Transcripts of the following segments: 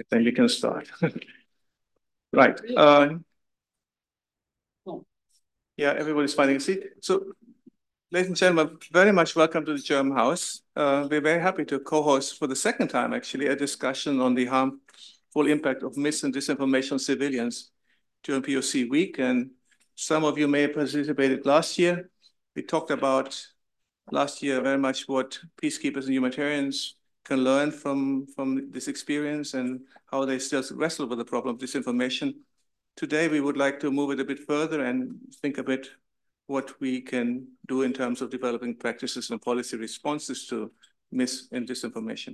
Then we can start. Right. Yeah, everybody's finding a seat. So, ladies and gentlemen, very much welcome to the German House. We're very happy to co-host for the second time, actually, a discussion on the harmful impact of mis and disinformation on civilians during POC week. And some of you may have participated last year. We talked about last year very much what peacekeepers and humanitarians can learn from this experience and how they still wrestle with the problem of disinformation. Today, we would like to move it a bit further and think a bit what we can do in terms of developing practices and policy responses to mis and disinformation.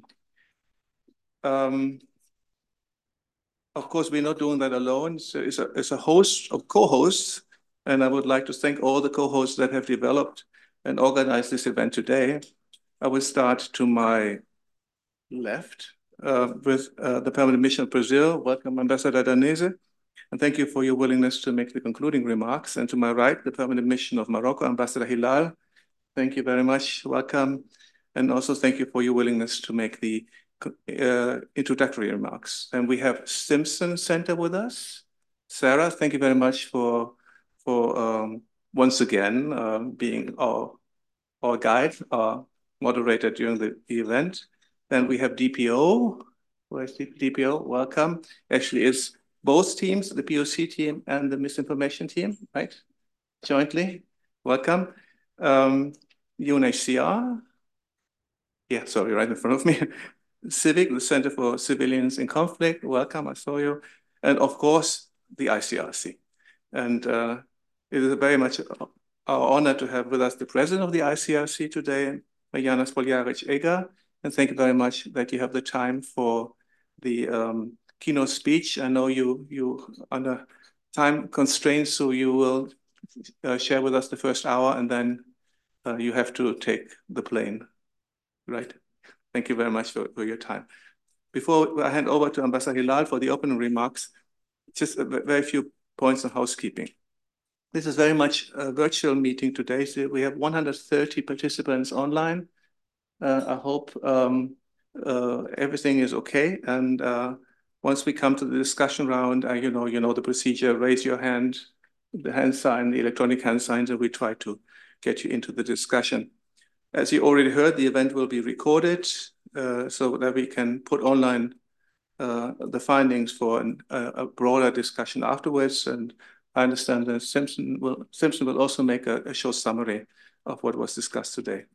Of course, we're not doing that alone. So it's a host of co-hosts, and I would like to thank all the co-hosts that have developed and organized this event today. I will start to my left with the Permanent Mission of Brazil. Welcome, Ambassador Danese. And thank you for your willingness to make the concluding remarks. And to my right, the Permanent Mission of Morocco, Ambassador Hilal. Thank you very much. Welcome. And also thank you for your willingness to make the introductory remarks. And we have Simpson Center with us. Sarah, thank you very much for once again being our guide, our moderator during the event. Then we have DPO. Where's DPO? Welcome. Actually, it's both teams, the POC team and the misinformation team, right? Jointly. Welcome. UNHCR. Yeah, sorry, right in front of me. Civic, the Center for Civilians in Conflict. Welcome, I saw you. And of course, the ICRC. And it is very much our honor to have with us the president of the ICRC today, Mariana Spoljaric-Eger. And thank you very much that you have the time for the keynote speech. I know you under time constraints, so you will share with us the first hour, and then you have to take the plane, right? Thank you very much for your time. Before I hand over to Ambassador Hilal for the opening remarks, just a very few points on housekeeping. This is very much a virtual meeting today. So we have 130 participants online. I hope everything is okay. And once we come to the discussion round, you know the procedure, raise your hand, the hand sign, the electronic hand signs, and we try to get you into the discussion. As you already heard, the event will be recorded so that we can put online the findings for a broader discussion afterwards. And I understand that Simpson will also make a short summary of what was discussed today.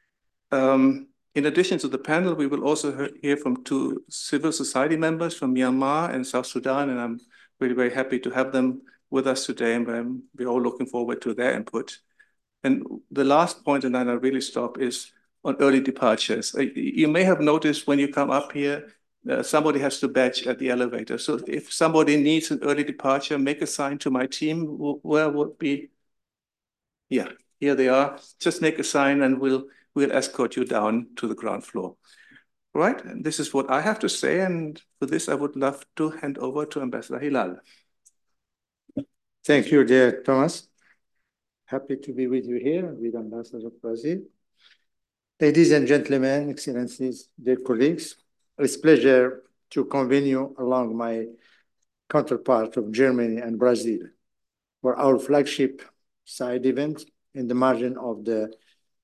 In addition to the panel, we will also hear from two civil society members from Myanmar and South Sudan, and I'm really very happy to have them with us today, and we're all looking forward to their input. And the last point, and then I really stop, is on early departures. You may have noticed when you come up here, somebody has to badge at the elevator. So if somebody needs an early departure, make a sign to my team. Where would be? Yeah, here they are. Just make a sign and we'll escort you down to the ground floor. All right, and this is what I have to say. And for this, I would love to hand over to Ambassador Hilal. Thank you, dear Thomas. Happy to be with you here with Ambassador of Brazil. Ladies and gentlemen, excellencies, dear colleagues, it's a pleasure to convene you along my counterpart of Germany and Brazil for our flagship side event in the margin of the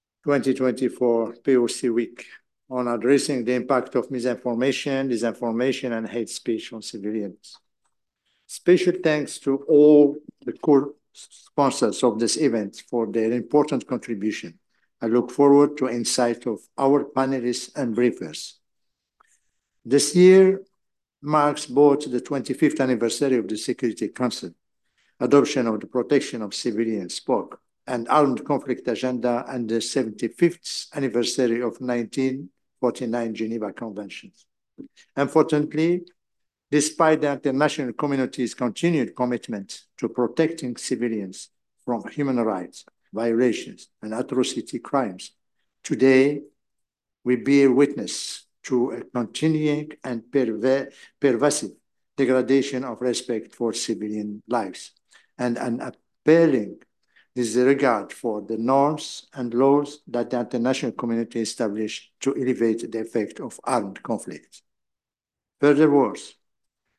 2024 POC week on addressing the impact of misinformation, disinformation, and hate speech on civilians. Special thanks to all the core sponsors of this event for their important contribution. I look forward to insight of our panelists and briefers. This year marks both the 25th anniversary of the Security Council, adoption of the Protection of Civilians, POC, and Armed Conflict Agenda, and the 75th anniversary of 1949 Geneva Conventions. Unfortunately, despite the international community's continued commitment to protecting civilians from human rights violations and atrocity crimes, today we bear witness to a continuing and pervasive degradation of respect for civilian lives and an appalling disregard for the norms and laws that the international community established to elevate the effect of armed conflict. Furthermore,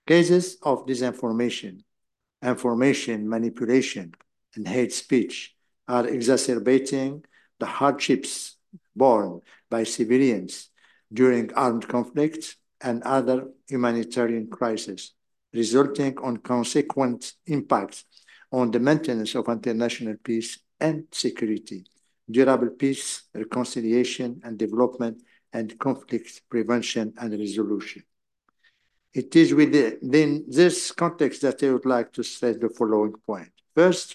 Cases of disinformation, information manipulation, and hate speech are exacerbating the hardships borne by civilians during armed conflicts and other humanitarian crises, resulting on consequent impacts on the maintenance of international peace and security, durable peace, reconciliation and development, and conflict prevention and resolution. It is within this context that I would like to stress the following point. First,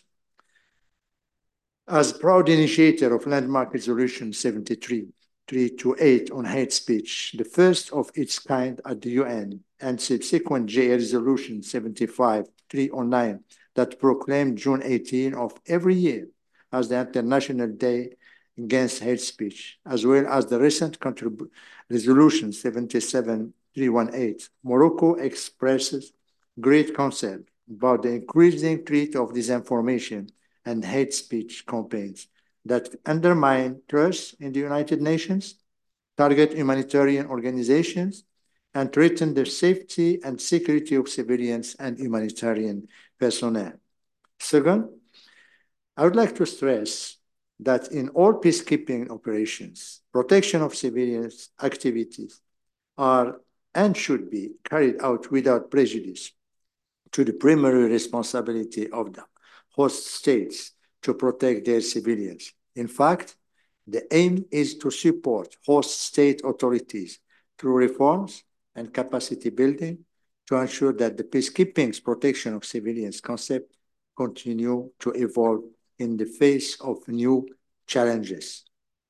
as proud initiator of landmark resolution 73-328 on hate speech, the first of its kind at the UN, and subsequent JA resolution 75-309 that proclaimed June 18 of every year as the International Day Against Hate Speech, as well as the recent resolution 77-318, Morocco expresses great concern about the increasing threat of disinformation and hate speech campaigns that undermine trust in the United Nations, target humanitarian organizations, and threaten the safety and security of civilians and humanitarian personnel. Second, I would like to stress that in all peacekeeping operations, protection of civilians' activities are and should be carried out without prejudice to the primary responsibility of the host states to protect their civilians. In fact, the aim is to support host state authorities through reforms and capacity building to ensure that the peacekeeping's protection of civilians concept continue to evolve in the face of new challenges.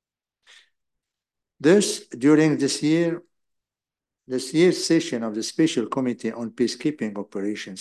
Thus, during this year's session of the Special Committee on Peacekeeping Operations,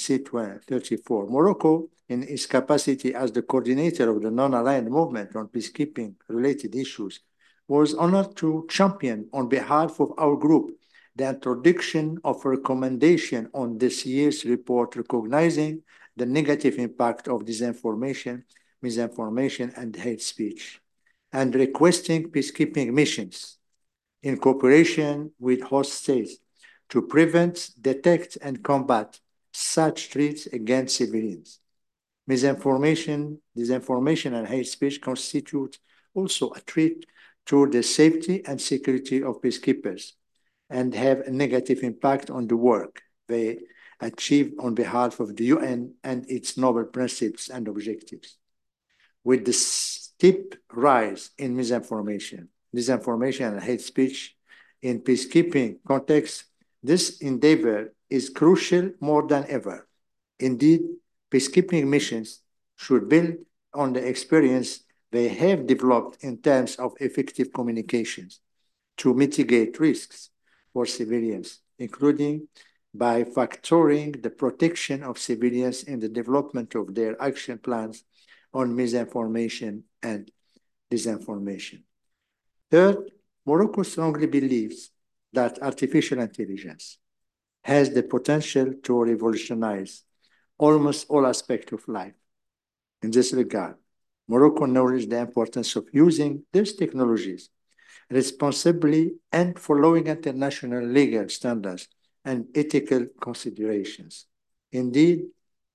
C-34, Morocco, in its capacity as the coordinator of the non-aligned movement on peacekeeping-related issues, was honored to champion on behalf of our group the introduction of a recommendation on this year's report recognizing the negative impact of disinformation, misinformation, and hate speech, and requesting peacekeeping missions in cooperation with host states to prevent, detect, and combat such threats against civilians. Misinformation, disinformation, and hate speech constitute also a threat to the safety and security of peacekeepers and have a negative impact on the work they achieve on behalf of the UN and its noble principles and objectives. With the steep rise in misinformation, disinformation, and hate speech in peacekeeping context, this endeavor is crucial more than ever. Indeed, peacekeeping missions should build on the experience they have developed in terms of effective communications to mitigate risks for civilians, including by factoring the protection of civilians in the development of their action plans on misinformation and disinformation. Third, Morocco strongly believes that artificial intelligence has the potential to revolutionize almost all aspects of life. In this regard, Morocco acknowledges the importance of using these technologies responsibly and following international legal standards and ethical considerations. Indeed,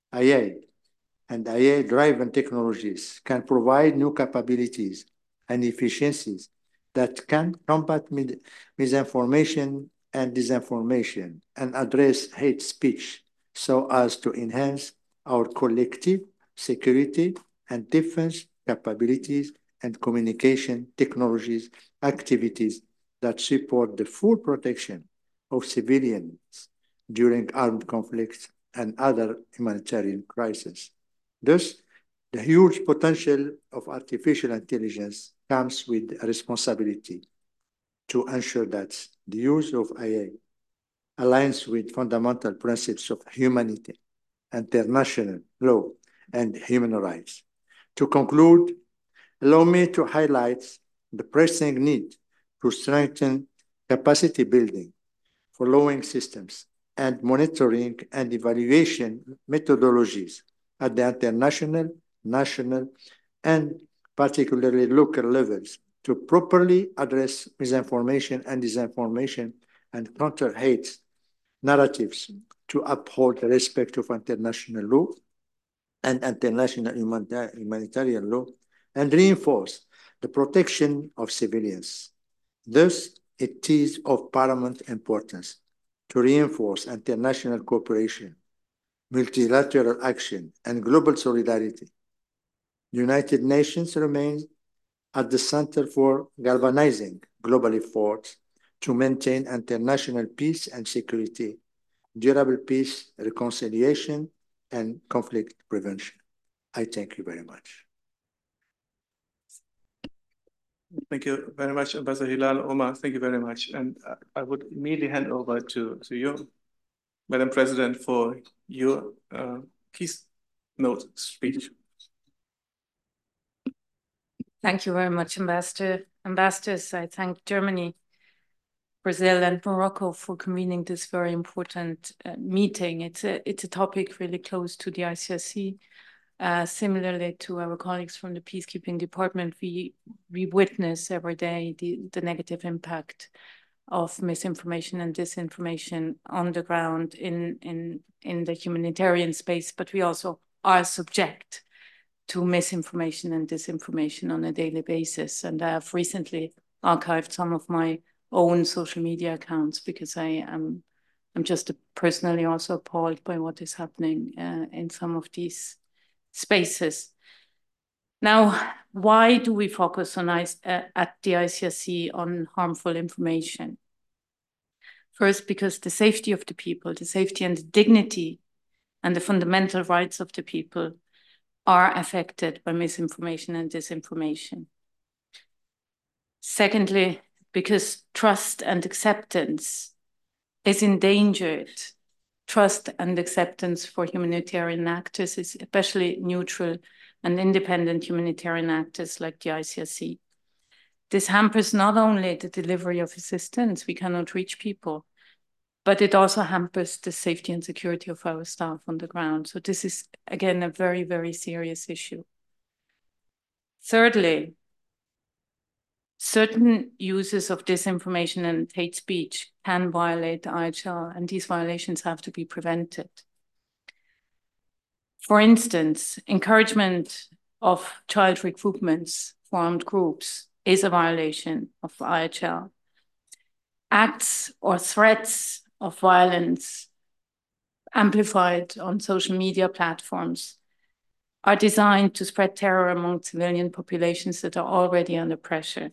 AI and AI-driven technologies can provide new capabilities and efficiencies that can combat misinformation and disinformation and address hate speech so as to enhance our collective security and defense capabilities and communication technologies activities that support the full protection of civilians during armed conflicts and other humanitarian crises. Thus, the huge potential of artificial intelligence comes with a responsibility to ensure that the use of AI aligns with fundamental principles of humanity, international law, and human rights. To conclude, allow me to highlight the pressing need to strengthen capacity building, following systems, and monitoring and evaluation methodologies at the international, national, and particularly local levels to properly address misinformation and disinformation and counter hate narratives to uphold the respect of international law and international humanitarian law, and reinforce the protection of civilians. Thus, it is of paramount importance to reinforce international cooperation, multilateral action, and global solidarity. The United Nations remains at the center for galvanizing global efforts to maintain international peace and security, durable peace, reconciliation, and conflict prevention. I thank you very much. Thank you very much, Ambassador Hilal Omar. Thank you very much. And I would immediately hand over to you, Madam President, for your keynote speech. Thank you very much, Ambassador. Ambassadors, I thank Germany, Brazil, and Morocco for convening this very important meeting. It's a topic really close to the ICRC. Similarly to our colleagues from the Peacekeeping Department, we witness every day the negative impact of misinformation and disinformation on the ground in the humanitarian space, but we also are subject to misinformation and disinformation on a daily basis. And I have recently archived some of my own social media accounts because I'm just personally also appalled by what is happening in some of these spaces. Now, why do we focus on at the ICRC on harmful information? First, because the safety of the people, the safety and the dignity and the fundamental rights of the people are affected by misinformation and disinformation. Secondly, because trust and acceptance is endangered. Trust and acceptance for humanitarian actors, especially neutral and independent humanitarian actors like the ICRC. This hampers not only the delivery of assistance, we cannot reach people, but it also hampers the safety and security of our staff on the ground. So this is, again, a very, very serious issue. Thirdly, certain uses of disinformation and hate speech can violate the IHL, and these violations have to be prevented. For instance, encouragement of child recruitments for armed groups is a violation of IHL. Acts or threats of violence amplified on social media platforms are designed to spread terror among civilian populations that are already under pressure.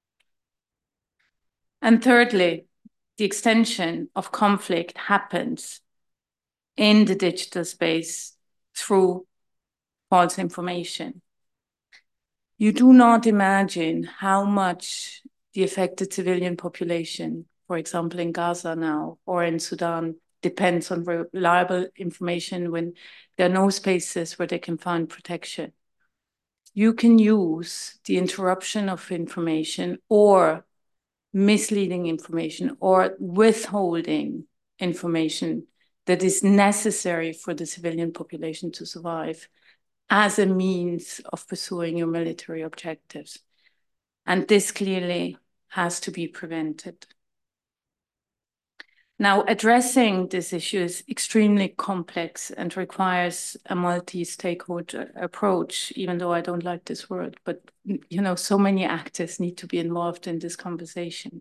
And thirdly, the extension of conflict happens in the digital space through false information. You do not imagine how much the affected civilian population, for example, in Gaza now or in Sudan, depends on reliable information when there are no spaces where they can find protection. You can use the interruption of information or misleading information or withholding information that is necessary for the civilian population to survive as a means of pursuing your military objectives. And this clearly has to be prevented. Now, addressing this issue is extremely complex and requires a multi-stakeholder approach, even though I don't like this word, but you know, so many actors need to be involved in this conversation.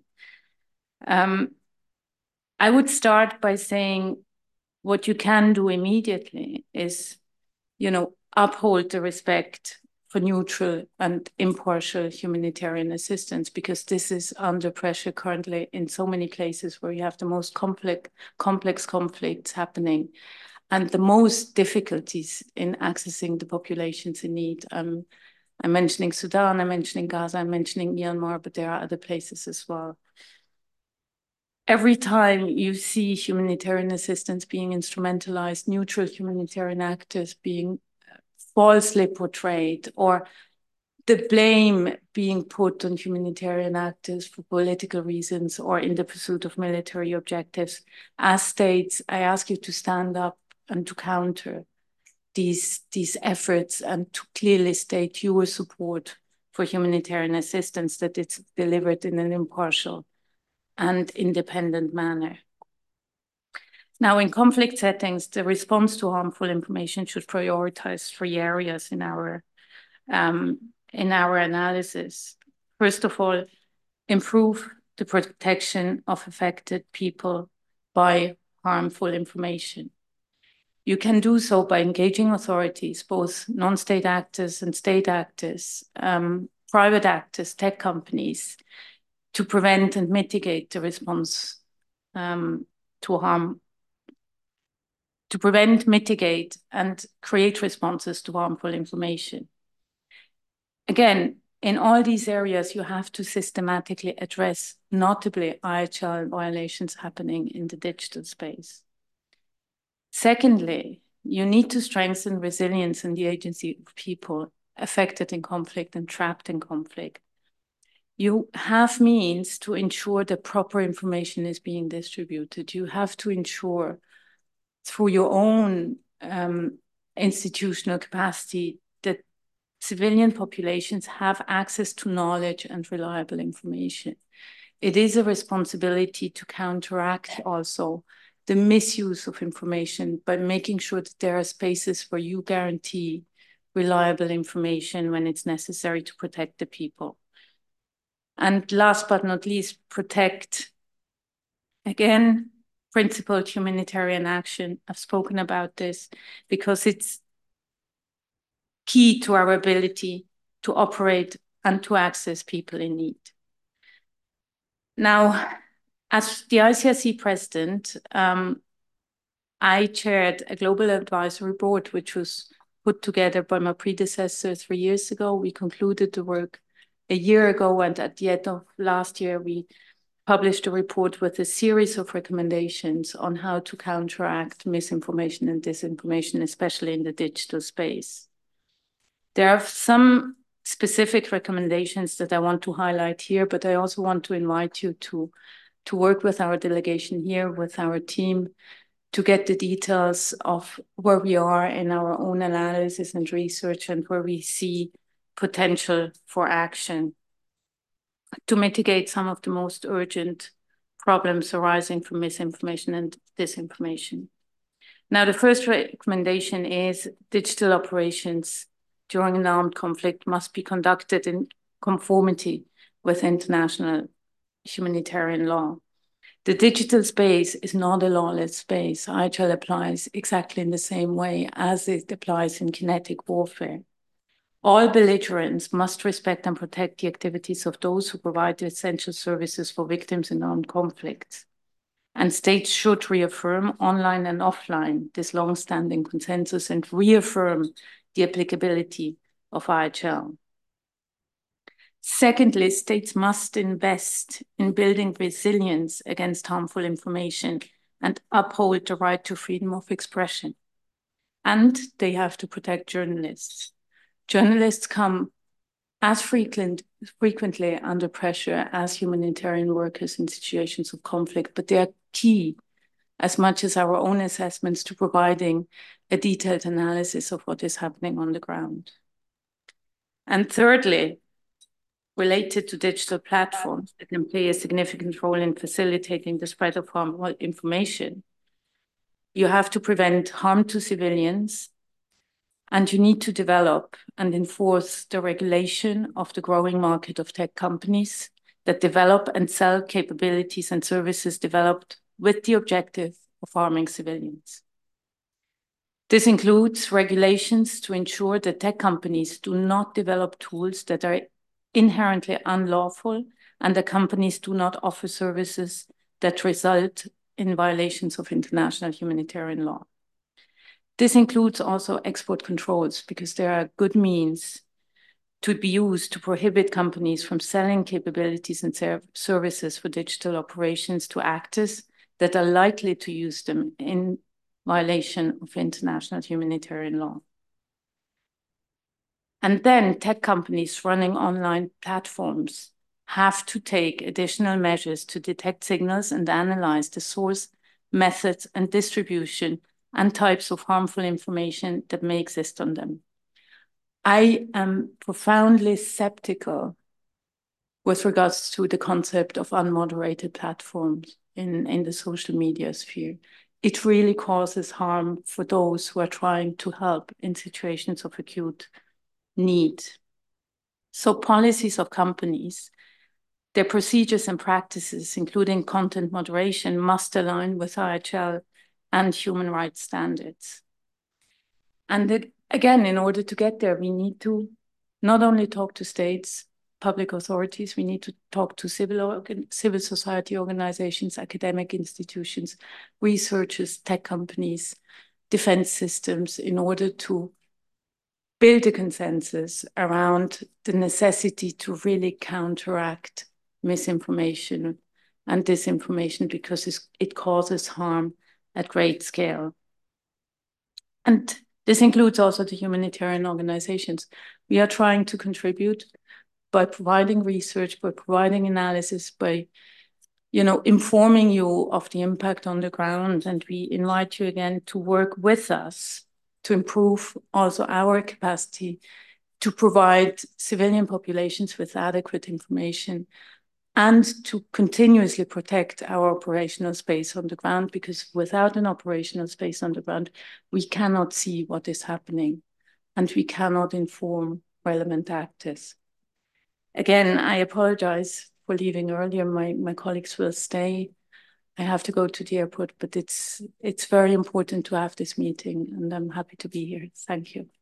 I would start by saying what you can do immediately is, you know, uphold the respect for neutral and impartial humanitarian assistance, because this is under pressure currently in so many places where you have the most complex conflicts happening and the most difficulties in accessing the populations in need. I'm mentioning Sudan, I'm mentioning Gaza, I'm mentioning Myanmar, but there are other places as well. Every time you see humanitarian assistance being instrumentalized, neutral humanitarian actors being falsely portrayed, or the blame being put on humanitarian actors for political reasons or in the pursuit of military objectives, as states, I ask you to stand up and to counter these efforts and to clearly state your support for humanitarian assistance, that it's delivered in an impartial and independent manner. Now, in conflict settings, the response to harmful information should prioritize 3 areas in our analysis. First of all, improve the protection of affected people by harmful information. You can do so by engaging authorities, both non-state actors and state actors, private actors, tech companies, to prevent and mitigate the response to harm, to prevent, mitigate, and create responses to harmful information. Again, in all these areas, you have to systematically address notably IHL violations happening in the digital space. Secondly, you need to strengthen resilience in the agency of people affected in conflict and trapped in conflict. You have means to ensure that proper information is being distributed. You have to ensure through your own institutional capacity that civilian populations have access to knowledge and reliable information. It is a responsibility to counteract also the misuse of information by making sure that there are spaces where you guarantee reliable information when it's necessary to protect the people. And last but not least, protect, again, principled humanitarian action. I've spoken about this because it's key to our ability to operate and to access people in need. Now, as the ICRC president, I chaired a global advisory board, which was put together by my predecessor 3 years ago. We concluded the work a year ago, and at the end of last year, we published a report with a series of recommendations on how to counteract misinformation and disinformation, especially in the digital space. There are some specific recommendations that I want to highlight here, but I also want to invite you to work with our delegation here, with our team, to get the details of where we are in our own analysis and research and where we see potential for action to mitigate some of the most urgent problems arising from misinformation and disinformation. Now, the first recommendation is digital operations during an armed conflict must be conducted in conformity with international humanitarian law. The digital space is not a lawless space. IHL applies exactly in the same way as it applies in kinetic warfare. All belligerents must respect and protect the activities of those who provide the essential services for victims in armed conflicts. And states should reaffirm online and offline this long-standing consensus and reaffirm the applicability of IHL. Secondly, states must invest in building resilience against harmful information and uphold the right to freedom of expression. And they have to protect journalists. Journalists come as frequently under pressure as humanitarian workers in situations of conflict, but they are key as much as our own assessments to providing a detailed analysis of what is happening on the ground. And thirdly, related to digital platforms that can play a significant role in facilitating the spread of harmful information, you have to prevent harm to civilians, and you need to develop and enforce the regulation of the growing market of tech companies that develop and sell capabilities and services developed with the objective of harming civilians. This includes regulations to ensure that tech companies do not develop tools that are inherently unlawful and that companies do not offer services that result in violations of international humanitarian law. This includes also export controls because there are good means to be used to prohibit companies from selling capabilities and services for digital operations to actors that are likely to use them in violation of international humanitarian law. And then tech companies running online platforms have to take additional measures to detect signals and analyze the source, methods, and distribution and types of harmful information that may exist on them. I am profoundly skeptical with regards to the concept of unmoderated platforms in the social media sphere. it really causes harm for those who are trying to help in situations of acute need. So policies of companies, their procedures and practices, including content moderation, must align with IHL and human rights standards. And again, in order to get there, we need to not only talk to states, public authorities, we need to talk to civil society organizations, academic institutions, researchers, tech companies, defense systems, in order to build a consensus around the necessity to really counteract misinformation and disinformation, because it causes harm at great scale. And this includes also the humanitarian organizations. We are trying to contribute by providing research, by providing analysis, by informing you of the impact on the ground. And we invite you again to work with us to improve also our capacity to provide civilian populations with adequate information and to continuously protect our operational space on the ground, because without an operational space on the ground, we cannot see what is happening and we cannot inform relevant actors. Again, I apologize for leaving earlier. My colleagues will stay. I have to go to the airport, but it's very important to have this meeting, and I'm happy to be here. Thank you.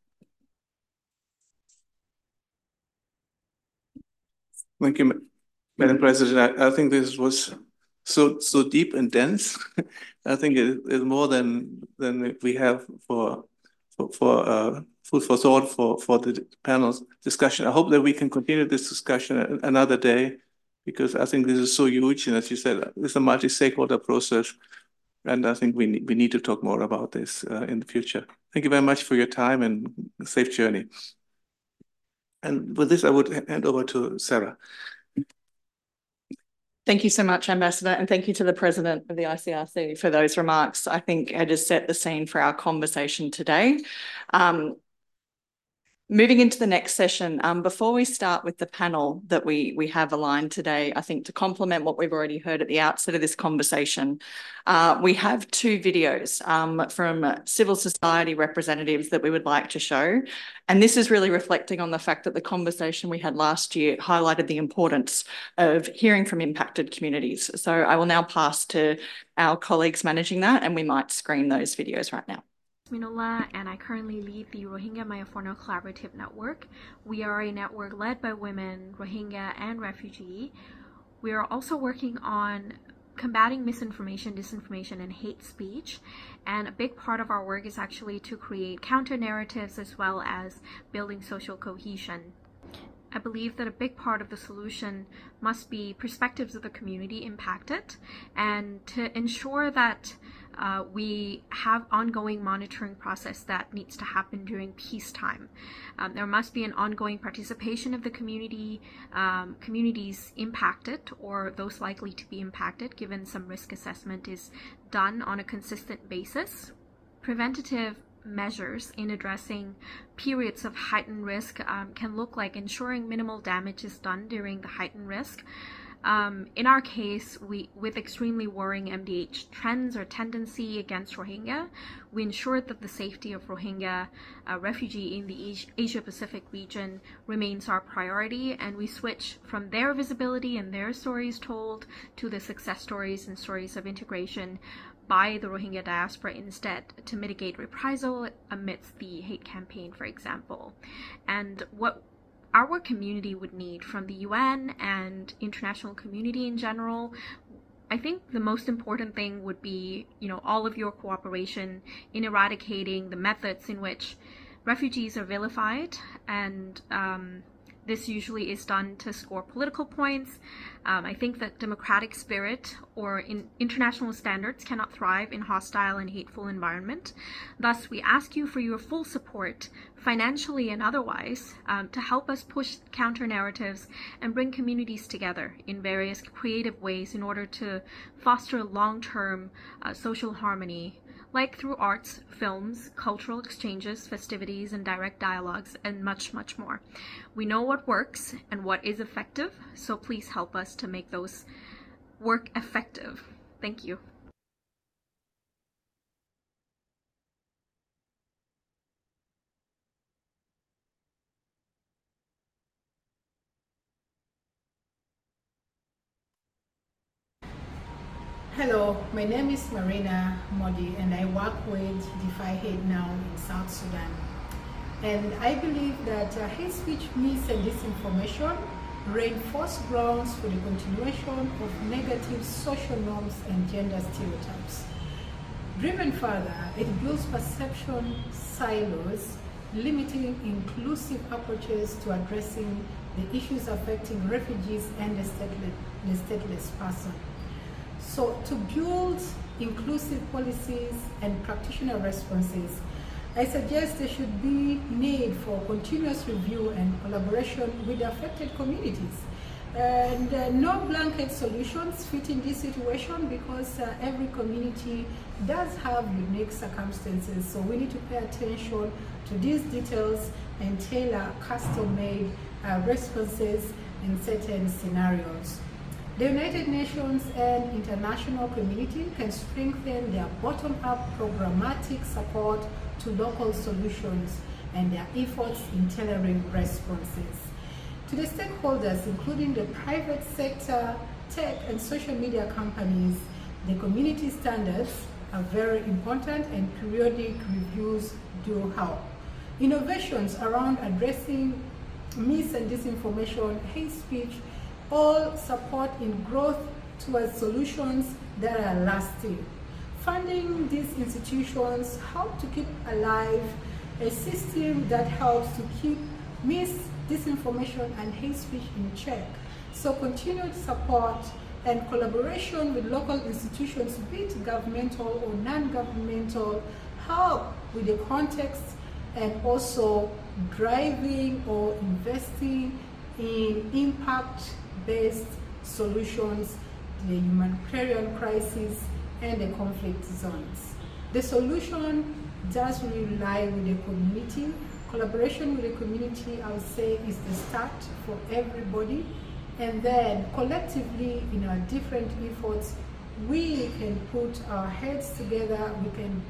Thank you, Madam President. I think this was so deep and dense. I think it's more than we have for food for thought for the panel's discussion. I hope that we can continue this discussion another day, because I think this is so huge, and as you said, it's a multi-stakeholder process, and I think we need to talk more about this in the future. Thank you very much for your time, and safe journey. And with this, I would hand over to Sarah. Thank you so much, Ambassador, and thank you to the President of the ICRC for those remarks. I think it has set the scene for our conversation today. Moving into the next session, before we start with the panel that we have aligned today, I think to complement what we've already heard at the outset of this conversation, we have two videos from civil society representatives that we would like to show. And this is really reflecting on the fact that the conversation we had last year highlighted the importance of hearing from impacted communities. So I will now pass to our colleagues managing that, and we might screen those videos right now. Minola, and I currently lead the Rohingya Mayaforno Collaborative Network. We are a network led by women, Rohingya, and refugee. We are also working on combating misinformation, disinformation, and hate speech. And a big part of our work is actually to create counter narratives as well as building social cohesion. I believe that a big part of the solution must be perspectives of the community impacted, and to ensure that we have ongoing monitoring process that needs to happen during peacetime. There must be an ongoing participation of the communities impacted or those likely to be impacted, given some risk assessment is done on a consistent basis. Preventative measures in addressing periods of heightened risk can look like ensuring minimal damage is done during the heightened risk. In our case, with extremely worrying MDH trends or tendency against Rohingya, we ensured that the safety of Rohingya refugee in the Asia-Pacific region remains our priority, and we switch from their visibility and their stories told to the success stories and stories of integration by the Rohingya diaspora instead, to mitigate reprisal amidst the hate campaign, for example. And what our community would need from the UN and international community in general, I think the most important thing would be, all of your cooperation in eradicating the methods in which refugees are vilified, and this usually is done to score political points. I think that democratic spirit or international standards cannot thrive in hostile and hateful environment. Thus, we ask you for your full support, financially and otherwise, to help us push counter narratives and bring communities together in various creative ways in order to foster long-term social harmony, like through arts, films, cultural exchanges, festivities, and direct dialogues, and much, much more. We know what works and what is effective, so please help us to make those work effective. Thank you. Hello, my name is Marina Modi and I work with DeFi Hate Now in South Sudan. And I believe that hate speech, mis and disinformation reinforce grounds for the continuation of negative social norms and gender stereotypes. Driven further, it builds perception silos, limiting inclusive approaches to addressing the issues affecting refugees and the stateless person. So to build inclusive policies and practitioner responses, I suggest there should be need for continuous review and collaboration with the affected communities. And no blanket solutions fit in this situation because every community does have unique circumstances. So we need to pay attention to these details and tailor custom-made responses in certain scenarios. The United Nations and international community can strengthen their bottom-up programmatic support to local solutions and their efforts in tailoring responses. To the stakeholders, including the private sector, tech, and social media companies, the community standards are very important and periodic reviews do help. Innovations around addressing mis and disinformation, hate speech, all support in growth towards solutions that are lasting. Funding these institutions help to keep alive a system that helps to keep mis, disinformation, and hate speech in check. So continued support and collaboration with local institutions, be it governmental or non-governmental, help with the context and also driving or investing in impact-based solutions, the humanitarian crisis, and the conflict zones. The solution does rely with the community. Collaboration with the community, I would say, is the start for everybody. And then collectively, in our different efforts, we can put our heads together, we can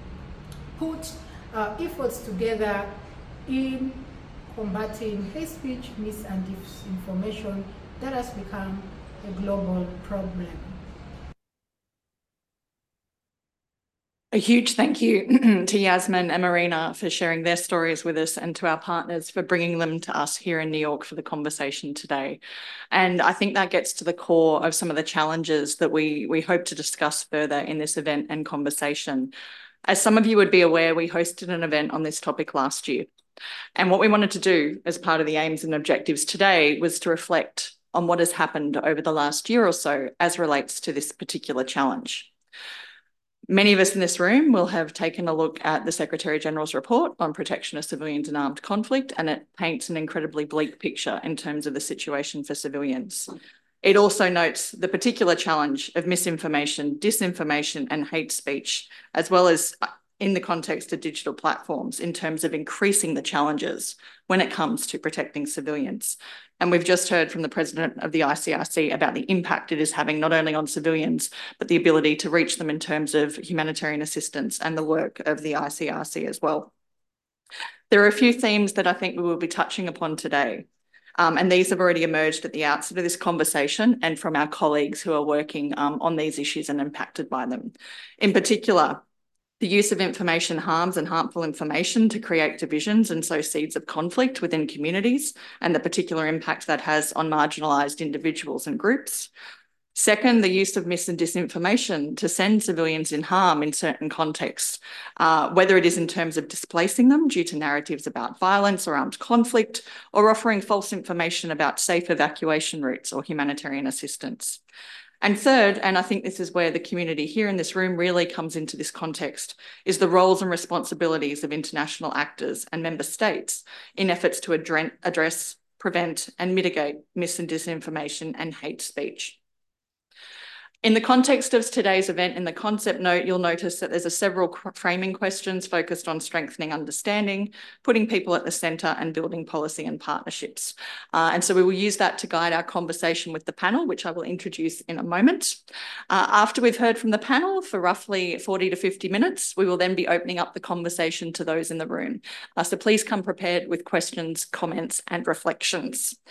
put our efforts together in combating hate speech, mis and disinformation that has become a global problem. A huge thank you to Yasmin and Marina for sharing their stories with us, and to our partners for bringing them to us here in New York for the conversation today. And I think that gets to the core of some of the challenges that we hope to discuss further in this event and conversation. As some of you would be aware, we hosted an event on this topic last year. And what we wanted to do as part of the aims and objectives today was to reflect on what has happened over the last year or so as relates to this particular challenge. Many of us in this room will have taken a look at the Secretary-General's report on protection of civilians in armed conflict, and it paints an incredibly bleak picture in terms of the situation for civilians. It also notes the particular challenge of misinformation, disinformation, and hate speech, as well as in the context of digital platforms in terms of increasing the challenges when it comes to protecting civilians. And we've just heard from the president of the ICRC about the impact it is having not only on civilians, but the ability to reach them in terms of humanitarian assistance and the work of the ICRC as well. There are a few themes that I think we will be touching upon today. And these have already emerged at the outset of this conversation and from our colleagues who are working on these issues and impacted by them. In particular, the use of information harms and harmful information to create divisions and sow seeds of conflict within communities, and the particular impact that has on marginalised individuals and groups. Second, the use of mis and disinformation to send civilians in harm in certain contexts, whether it is in terms of displacing them due to narratives about violence or armed conflict, or offering false information about safe evacuation routes or humanitarian assistance. And third, and I think this is where the community here in this room really comes into this context, is the roles and responsibilities of international actors and member states in efforts to address, prevent, and mitigate mis and disinformation and hate speech. In the context of today's event, in the concept note, you'll notice that there's several framing questions focused on strengthening understanding, putting people at the centre, and building policy and partnerships. And so we will use that to guide our conversation with the panel, which I will introduce in a moment. After we've heard from the panel for roughly 40 to 50 minutes, we will then be opening up the conversation to those in the room. So please come prepared with questions, comments, and reflections.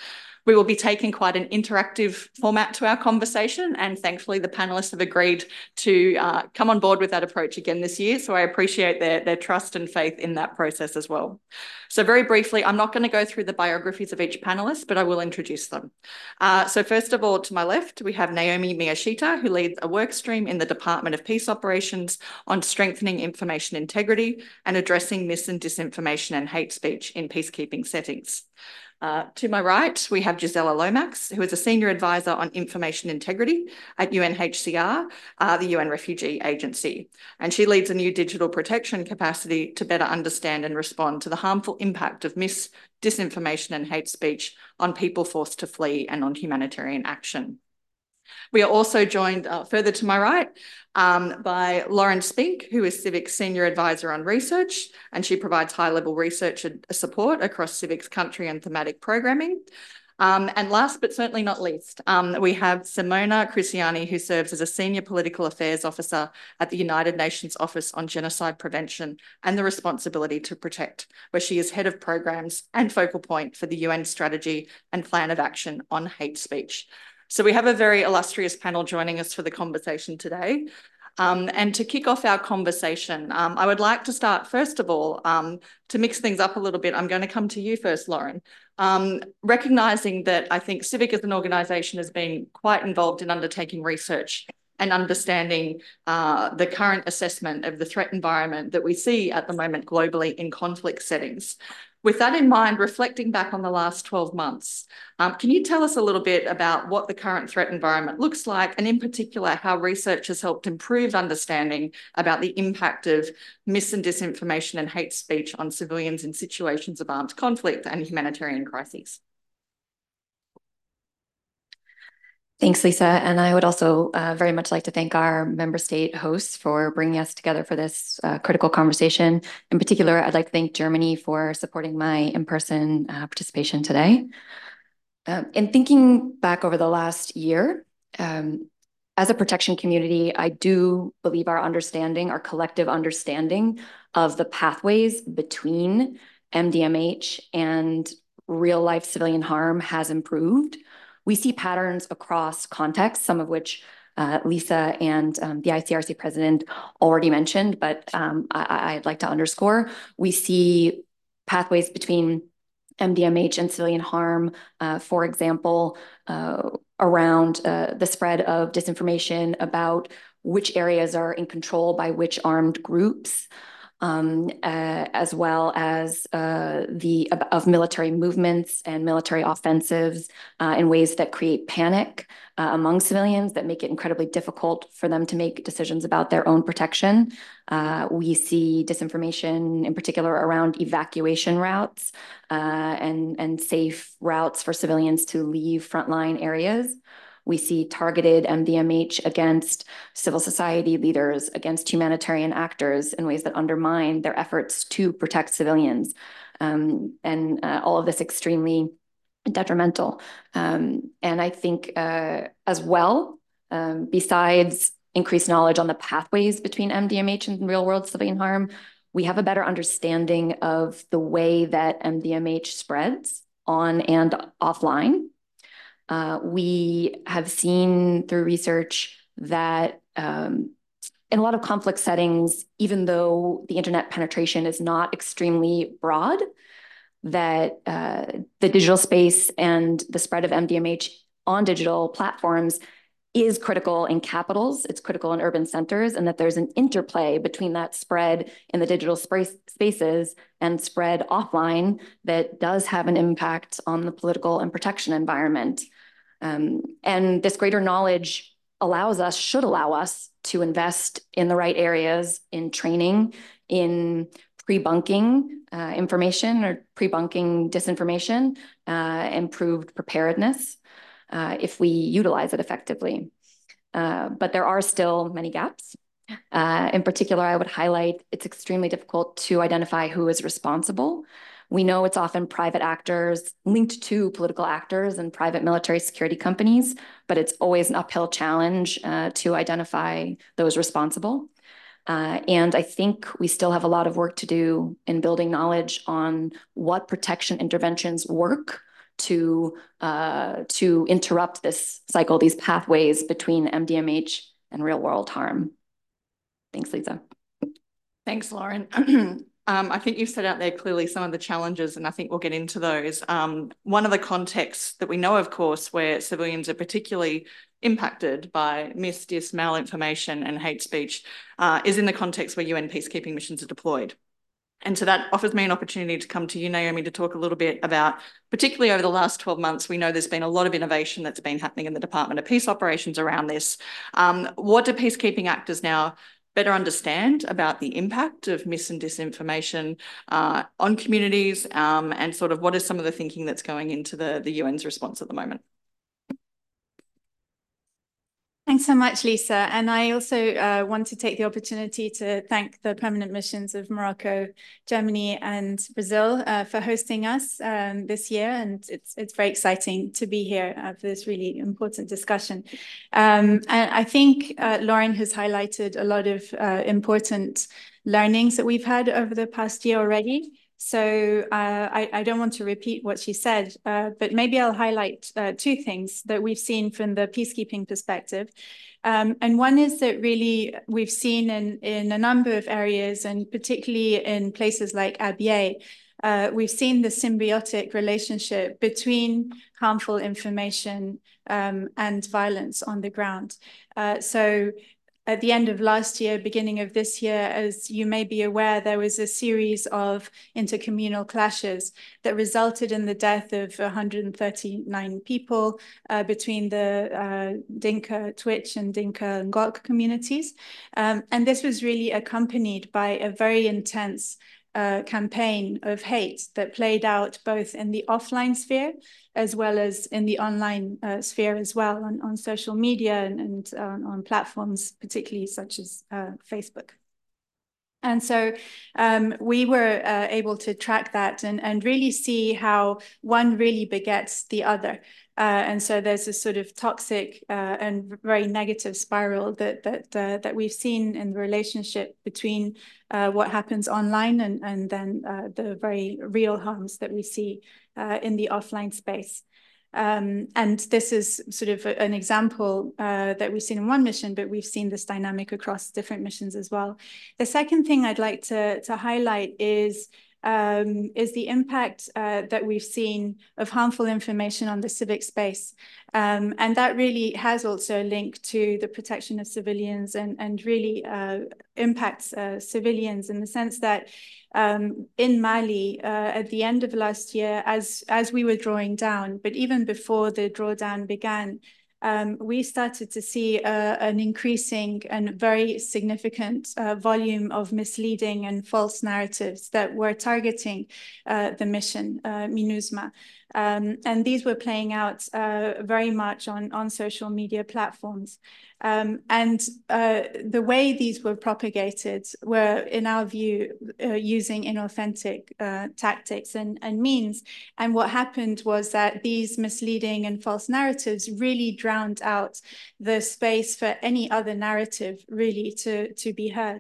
We will be taking quite an interactive format to our conversation, and thankfully the panellists have agreed to come on board with that approach again this year. So I appreciate their trust and faith in that process as well. So very briefly, I'm not going to go through the biographies of each panelist, but I will introduce them. So first of all, to my left, we have Naomi Miyashita, who leads a work stream in the Department of Peace Operations on strengthening information integrity and addressing mis- and disinformation and hate speech in peacekeeping settings. To my right, we have Gisela Lomax, who is a senior advisor on information integrity at UNHCR, the UN Refugee Agency. And she leads a new digital protection capacity to better understand and respond to the harmful impact of mis-, disinformation and hate speech on people forced to flee and on humanitarian action. We are also joined further to my right by Lauren Spink, who is Civic's Senior Advisor on Research, and she provides high-level research support across Civic's country and thematic programming. And last but certainly not least, we have Simona Cristiani, who serves as a Senior Political Affairs Officer at the United Nations Office on Genocide Prevention and the Responsibility to Protect, where she is Head of Programs and focal point for the UN Strategy and Plan of Action on Hate Speech. So we have a very illustrious panel joining us for the conversation today. And to kick off our conversation, I would like to start, first of all, to mix things up a little bit. I'm going to come to you first, Lauren. Recognising that I think Civic as an organisation has been quite involved in undertaking research and understanding the current assessment of the threat environment that we see at the moment globally in conflict settings. With that in mind, reflecting back on the last 12 months, can you tell us a little bit about what the current threat environment looks like, and in particular, how research has helped improve understanding about the impact of mis- and disinformation and hate speech on civilians in situations of armed conflict and humanitarian crises? Thanks, Lisa. And I would also very much like to thank our member state hosts for bringing us together for this critical conversation. In particular, I'd like to thank Germany for supporting my in-person participation today. In thinking back over the last year, as a protection community, I do believe our understanding, our collective understanding of the pathways between MDMH and real-life civilian harm has improved. We see patterns across contexts, some of which Lisa and the ICRC president already mentioned, but I'd like to underscore. We see pathways between MDMH and civilian harm, for example, around the spread of disinformation about which areas are in control by which armed groups, as well as of military movements and military offensives in ways that create panic among civilians that make it incredibly difficult for them to make decisions about their own protection. We see disinformation in particular around evacuation routes and safe routes for civilians to leave frontline areas. We see targeted MDMH against civil society leaders, against humanitarian actors in ways that undermine their efforts to protect civilians. And all of this extremely detrimental. And I think as well, besides increased knowledge on the pathways between MDMH and real-world civilian harm, we have a better understanding of the way that MDMH spreads on and offline. We have seen through research that in a lot of conflict settings, even though the internet penetration is not extremely broad, that the digital space and the spread of MDMH on digital platforms is critical in capitals, it's critical in urban centers, and that there's an interplay between that spread in the digital spaces and spread offline that does have an impact on the political and protection environment. And this greater knowledge should allow us to invest in the right areas in training, in pre-bunking information or pre-bunking disinformation, improved preparedness if we utilize it effectively. But there are still many gaps. In particular, I would highlight it's extremely difficult to identify who is responsible. We know it's often private actors linked to political actors and private military security companies, but it's always an uphill challenge to identify those responsible. And I think we still have a lot of work to do in building knowledge on what protection interventions work to interrupt this cycle, these pathways between MDMH and real world harm. Thanks, Lisa. Thanks, Lauren. I think you've set out there clearly some of the challenges, and I think we'll get into those. One of the contexts that we know, of course, where civilians are particularly impacted by mis, dis, malinformation and hate speech is in the context where UN peacekeeping missions are deployed. And so that offers me an opportunity to come to you, Naomi, to talk a little bit about, particularly over the last 12 months, we know there's been a lot of innovation that's been happening in the Department of Peace Operations around this. What do peacekeeping actors now better understand about the impact of mis and disinformation on communities, and sort of what is some of the thinking that's going into the UN's response at the moment? Thanks so much, Lisa. And I also want to take the opportunity to thank the permanent missions of Morocco, Germany, and Brazil for hosting us this year. And it's very exciting to be here for this really important discussion. And I think Lauren has highlighted a lot of important learnings that we've had over the past year already. So I don't want to repeat what she said, but maybe I'll highlight two things that we've seen from the peacekeeping perspective. And one is that really we've seen in a number of areas, and particularly in places like Abyei, we've seen the symbiotic relationship between harmful information and violence on the ground. So at the end of last year, beginning of this year, as you may be aware, there was a series of intercommunal clashes that resulted in the death of 139 people between the Dinka Twitch and Dinka Ngok communities. And this was really accompanied by a very intense campaign of hate that played out both in the offline sphere as well as in the online sphere as well, on social media and on platforms, particularly such as Facebook. And so we were able to track that and really see how one really begets the other. And so there's a sort of toxic and very negative spiral that we've seen in the relationship between what happens online and then the very real harms that we see in the offline space. And this is sort of an example that we've seen in one mission, but we've seen this dynamic across different missions as well. The second thing I'd like to highlight is the impact that we've seen of harmful information on the civic space. And that really has also a link to the protection of civilians and really impacts civilians in the sense that in Mali, at the end of last year, as we were drawing down, but even before the drawdown began, we started to see an increasing and very significant volume of misleading and false narratives that were targeting the mission, MINUSMA. And these were playing out very much on social media platforms. And the way these were propagated were, in our view, using inauthentic tactics and means. And what happened was that these misleading and false narratives really drowned out the space for any other narrative really to be heard.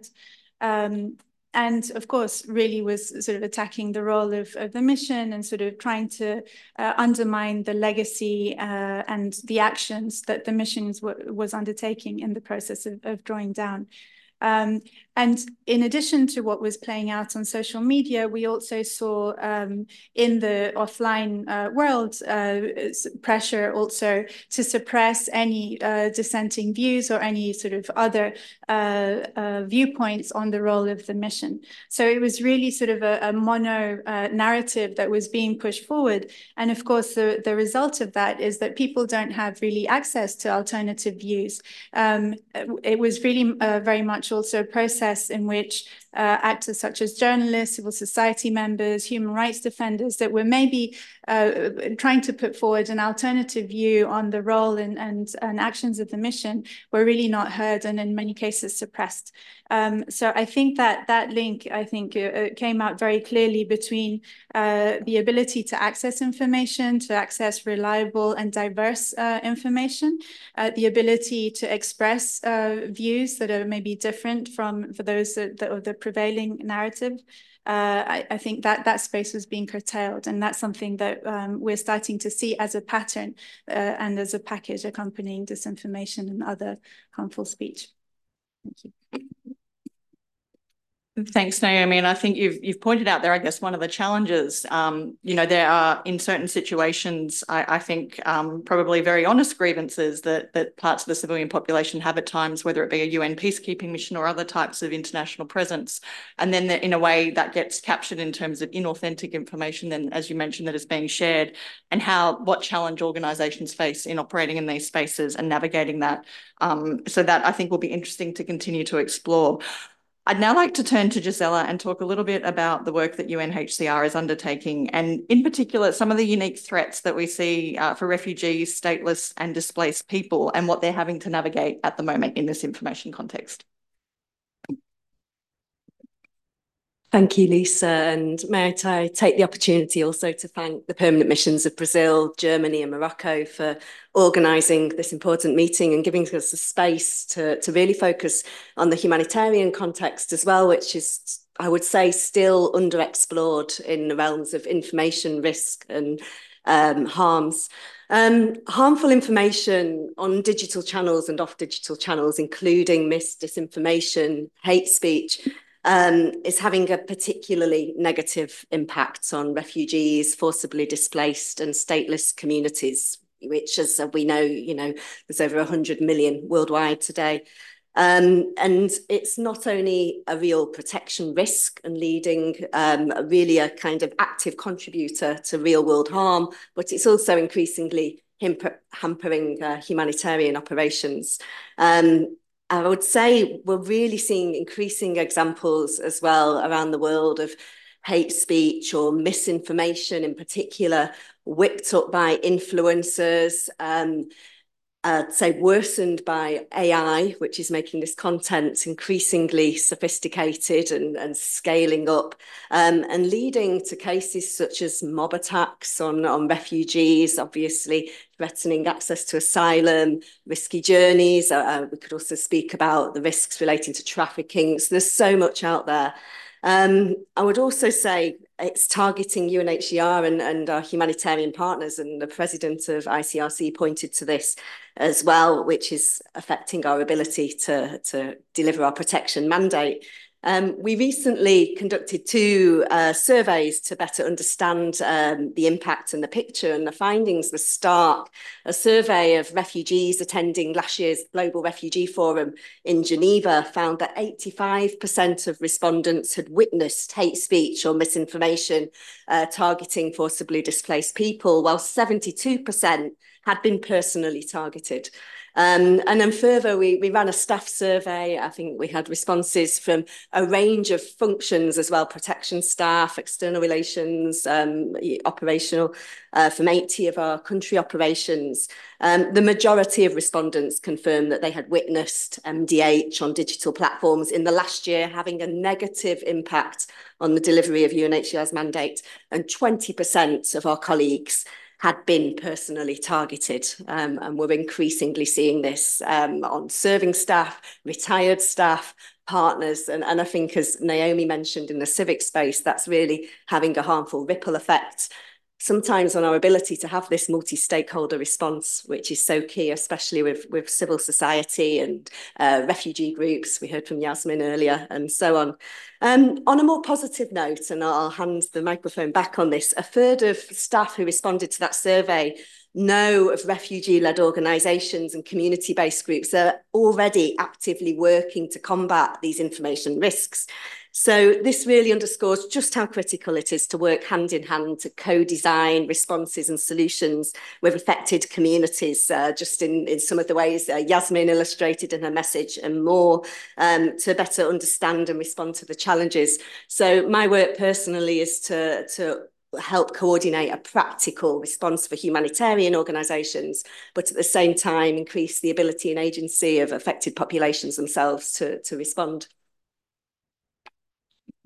And of course, really was sort of attacking the role of the mission and sort of trying to undermine the legacy and the actions that the mission was undertaking in the process of drawing down. And in addition to what was playing out on social media, we also saw in the offline world pressure also to suppress any dissenting views or any sort of other viewpoints on the role of the mission. So it was really sort of a mono narrative that was being pushed forward. And of course, the result of that is that people don't have really access to alternative views. It was really very much also a process in which actors such as journalists, civil society members, human rights defenders that were maybe trying to put forward an alternative view on the role and actions of the mission were really not heard and in many cases suppressed. So I think that link, came out very clearly between the ability to access information, to access reliable and diverse information, the ability to express views that are maybe different different for those that of the prevailing narrative. I think that space was being curtailed, and that's something that we're starting to see as a pattern and as a package accompanying disinformation and other harmful speech. Thank you. Thanks, Naomi. And I think you've pointed out there, I guess, one of the challenges. There are in certain situations, I think, probably very honest grievances that parts of the civilian population have at times, whether it be a UN peacekeeping mission or other types of international presence. And then in a way that gets captured in terms of inauthentic information, then, as you mentioned, that is being shared, and what challenge organisations face in operating in these spaces and navigating that. So that I think will be interesting to continue to explore. I'd now like to turn to Gisela and talk a little bit about the work that UNHCR is undertaking, and in particular, some of the unique threats that we see for refugees, stateless and displaced people, and what they're having to navigate at the moment in this information context. Thank you, Lisa. And may I take the opportunity also to thank the permanent missions of Brazil, Germany and Morocco for organising this important meeting and giving us a space to really focus on the humanitarian context as well, which is, I would say, still underexplored in the realms of information risk and harms. Harmful information on digital channels and off digital channels, including disinformation, hate speech, is having a particularly negative impact on refugees, forcibly displaced and stateless communities, which, as we know, there's over 100 million worldwide today. And it's not only a real protection risk and leading really a kind of active contributor to real world harm, but it's also increasingly hampering humanitarian operations. I would say we're really seeing increasing examples as well around the world of hate speech or misinformation in particular, whipped up by influencers, I'd say worsened by AI, which is making this content increasingly sophisticated and scaling up, and leading to cases such as mob attacks on refugees, obviously threatening access to asylum, risky journeys. We could also speak about the risks relating to trafficking. So there's so much out there. I would also say it's targeting UNHCR and our humanitarian partners, and the president of ICRC pointed to this as well, which is affecting our ability to deliver our protection mandate. We recently conducted 2 surveys to better understand the impact and the picture, and the findings were stark. A survey of refugees attending last year's Global Refugee Forum in Geneva found that 85% of respondents had witnessed hate speech or misinformation targeting forcibly displaced people, while 72% had been personally targeted. And then further, we ran a staff survey. I think we had responses from a range of functions as well, protection staff, external relations, operational, from 80 of our country operations. The majority of respondents confirmed that they had witnessed MDH on digital platforms in the last year having a negative impact on the delivery of UNHCR's mandate, and 20% of our colleagues had been personally targeted. And we're increasingly seeing this on serving staff, retired staff, partners. And I think, as Naomi mentioned, in the civic space, that's really having a harmful ripple effect, sometimes on our ability to have this multi-stakeholder response, which is so key, especially with civil society and refugee groups. We heard from Yasmin earlier, and so on. On a more positive note, and I'll hand the microphone back on this, 1/3 of staff who responded to that survey know of refugee-led organisations and community-based groups that are already actively working to combat these information risks. So this really underscores just how critical it is to work hand in hand to co-design responses and solutions with affected communities, just in some of the ways Yasmin illustrated in her message, and more, to better understand and respond to the challenges. So my work personally is to help coordinate a practical response for humanitarian organisations, but at the same time increase the ability and agency of affected populations themselves to respond.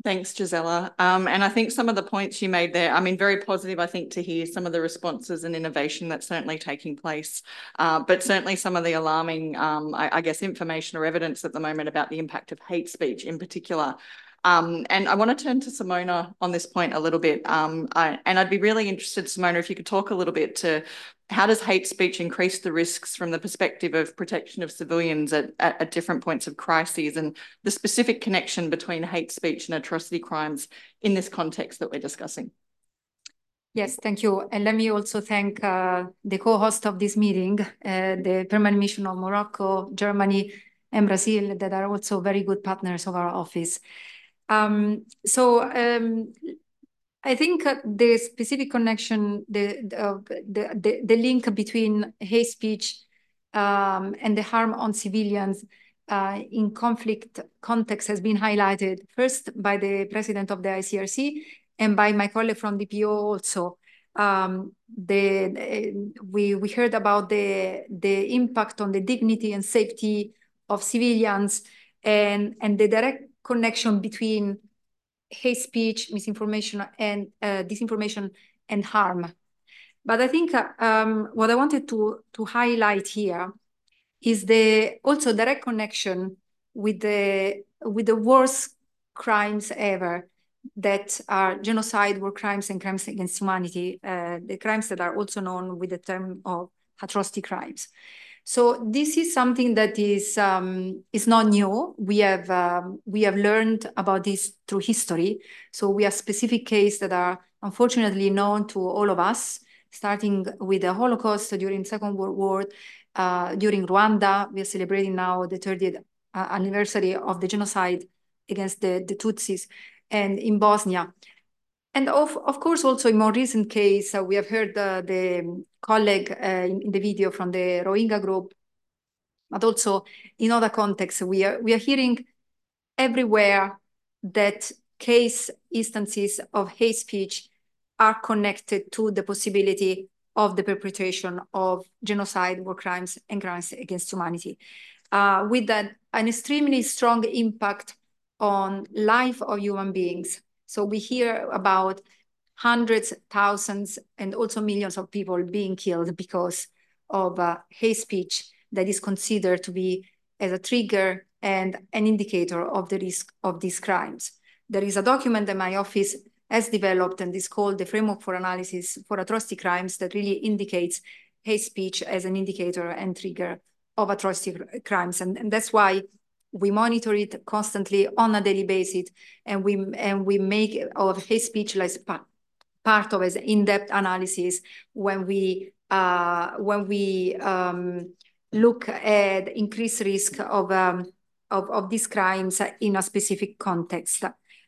Thanks, Gisela. And I think some of the points you made there, I mean, very positive, I think, to hear some of the responses and innovation that's certainly taking place. But certainly some of the alarming, I guess, information or evidence at the moment about the impact of hate speech in particular. And I want to turn to Simona on this point a little bit. And I'd be really interested, Simona, if you could talk a little bit to how does hate speech increase the risks from the perspective of protection of civilians at different points of crises, and the specific connection between hate speech and atrocity crimes in this context that we're discussing? Yes, thank you. And let me also thank the co-host of this meeting, the Permanent Mission of Morocco, Germany, and Brazil, that are also very good partners of our office. I think the specific connection, the link between hate speech and the harm on civilians in conflict context has been highlighted first by the president of the ICRC and by my colleague from DPO also. We heard about the impact on the dignity and safety of civilians and the direct connection between hate speech, misinformation, and disinformation and harm. But I think what I wanted to highlight here is also direct connection with the worst crimes ever, that are genocide, war crimes, and crimes against humanity, the crimes that are also known with the term of atrocity crimes. So this is something that is not new. We have learned about this through history. So we have specific cases that are unfortunately known to all of us, starting with the Holocaust during the Second World War, during Rwanda. We are celebrating now the 30th anniversary of the genocide against the Tutsis, and in Bosnia. And of course, also in more recent case, we have heard the colleague in the video from the Rohingya group, but also in other contexts, we are hearing everywhere that case instances of hate speech are connected to the possibility of the perpetration of genocide, war crimes, and crimes against humanity. With that, an extremely strong impact on life of human beings. So we hear about hundreds, thousands, and also millions of people being killed because of hate speech that is considered to be as a trigger and an indicator of the risk of these crimes. There is a document that my office has developed, and is called the Framework for Analysis for Atrocity Crimes, that really indicates hate speech as an indicator and trigger of atrocity crimes. And that's why we monitor it constantly on a daily basis, and we make our hate speech like part of an in-depth analysis when we look at increased risk of these crimes in a specific context.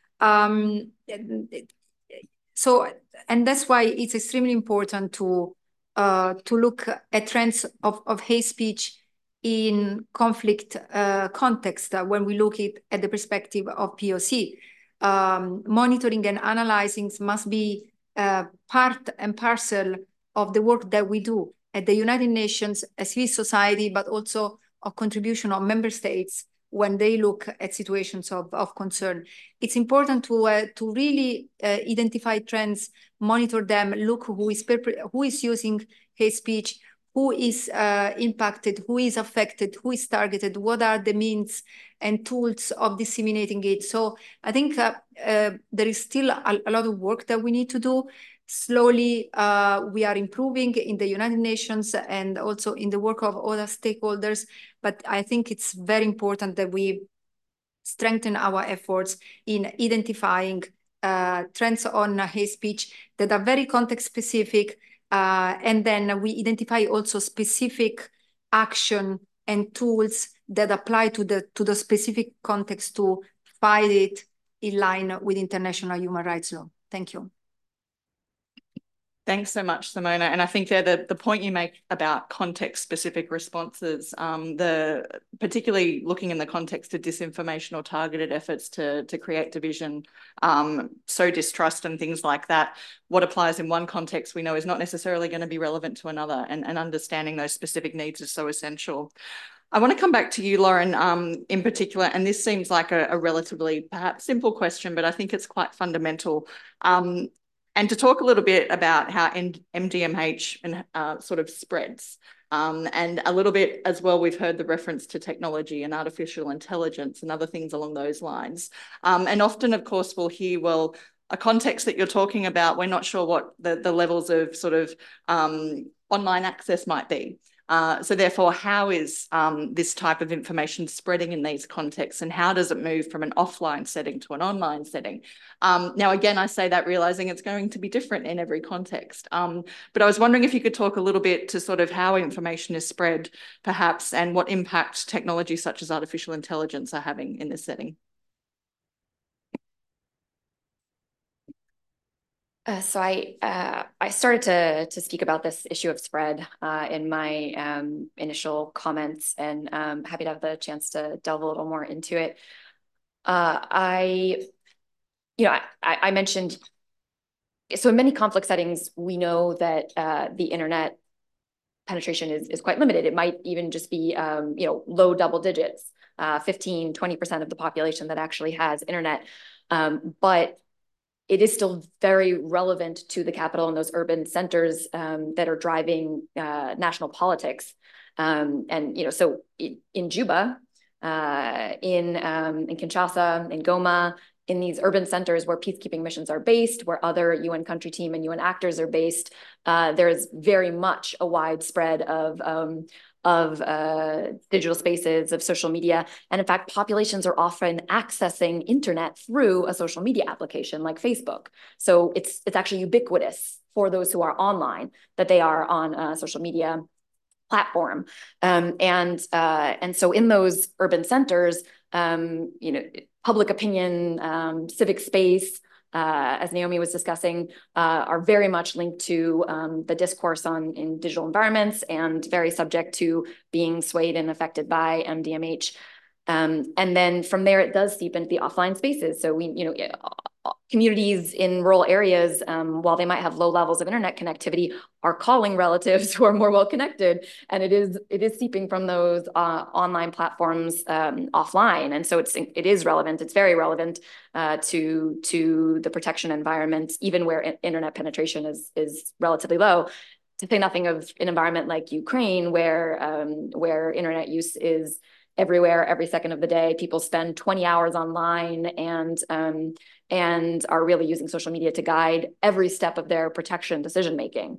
So, and that's why it's extremely important to look at trends of hate speech in conflict context when we look at the perspective of POC. Monitoring and analyzing must be part and parcel of the work that we do at the United Nations, as civil society, but also a contribution of member states when they look at situations of concern. It's important to really identify trends, monitor them, look who is using hate speech, who is impacted, who is affected, who is targeted, what are the means and tools of disseminating it. So I think there is still a lot of work that we need to do. Slowly, we are improving in the United Nations and also in the work of other stakeholders. But I think it's very important that we strengthen our efforts in identifying trends on hate speech that are very context specific. And then we identify also specific action and tools that apply to the specific context to fight it in line with international human rights law. Thank you. Thanks so much, Simona. And I think the point you make about context-specific responses, particularly looking in the context of disinformation or targeted efforts to create division, sow distrust and things like that, what applies in one context we know is not necessarily going to be relevant to another, and understanding those specific needs is so essential. I want to come back to you, Lauren, in particular, and this seems like a relatively perhaps simple question, but I think it's quite fundamental. And to talk a little bit about how MDMH and sort of spreads. And a little bit as well, we've heard the reference to technology and artificial intelligence and other things along those lines. And often, of course, we'll hear, well, a context that you're talking about, we're not sure what the levels of sort of online access might be. So therefore, how is this type of information spreading in these contexts, and how does it move from an offline setting to an online setting? Now, again, I say that realizing it's going to be different in every context. But I was wondering if you could talk a little bit to sort of how information is spread, perhaps, and what impact technology such as artificial intelligence are having in this setting. So I started to speak about this issue of spread in my initial comments, and happy to have the chance to delve a little more into it. I mentioned, so in many conflict settings, we know that the internet penetration is quite limited. It might even just be low double digits, 15, 20% of the population that actually has internet, but it is still very relevant to the capital and those urban centers that are driving national politics. So in Juba, in Kinshasa, in Goma, in these urban centers where peacekeeping missions are based, where other UN country team and UN actors are based, there is very much a widespread of digital spaces, of social media. And in fact, populations are often accessing internet through a social media application like Facebook. So it's actually ubiquitous for those who are online that they are on a social media platform. And so in those urban centers, public opinion, civic space, as Naomi was discussing, are very much linked to the discourse in digital environments and very subject to being swayed and affected by MDMH. And then from there, it does seep into the offline spaces. So communities in rural areas, while they might have low levels of internet connectivity, are calling relatives who are more well connected, and it is seeping from those online platforms offline. And so it is relevant. It's very relevant to the protection environment, even where internet penetration is relatively low. To say nothing of an environment like Ukraine, where internet use is everywhere, every second of the day. People spend 20 hours online and are really using social media to guide every step of their protection decision-making.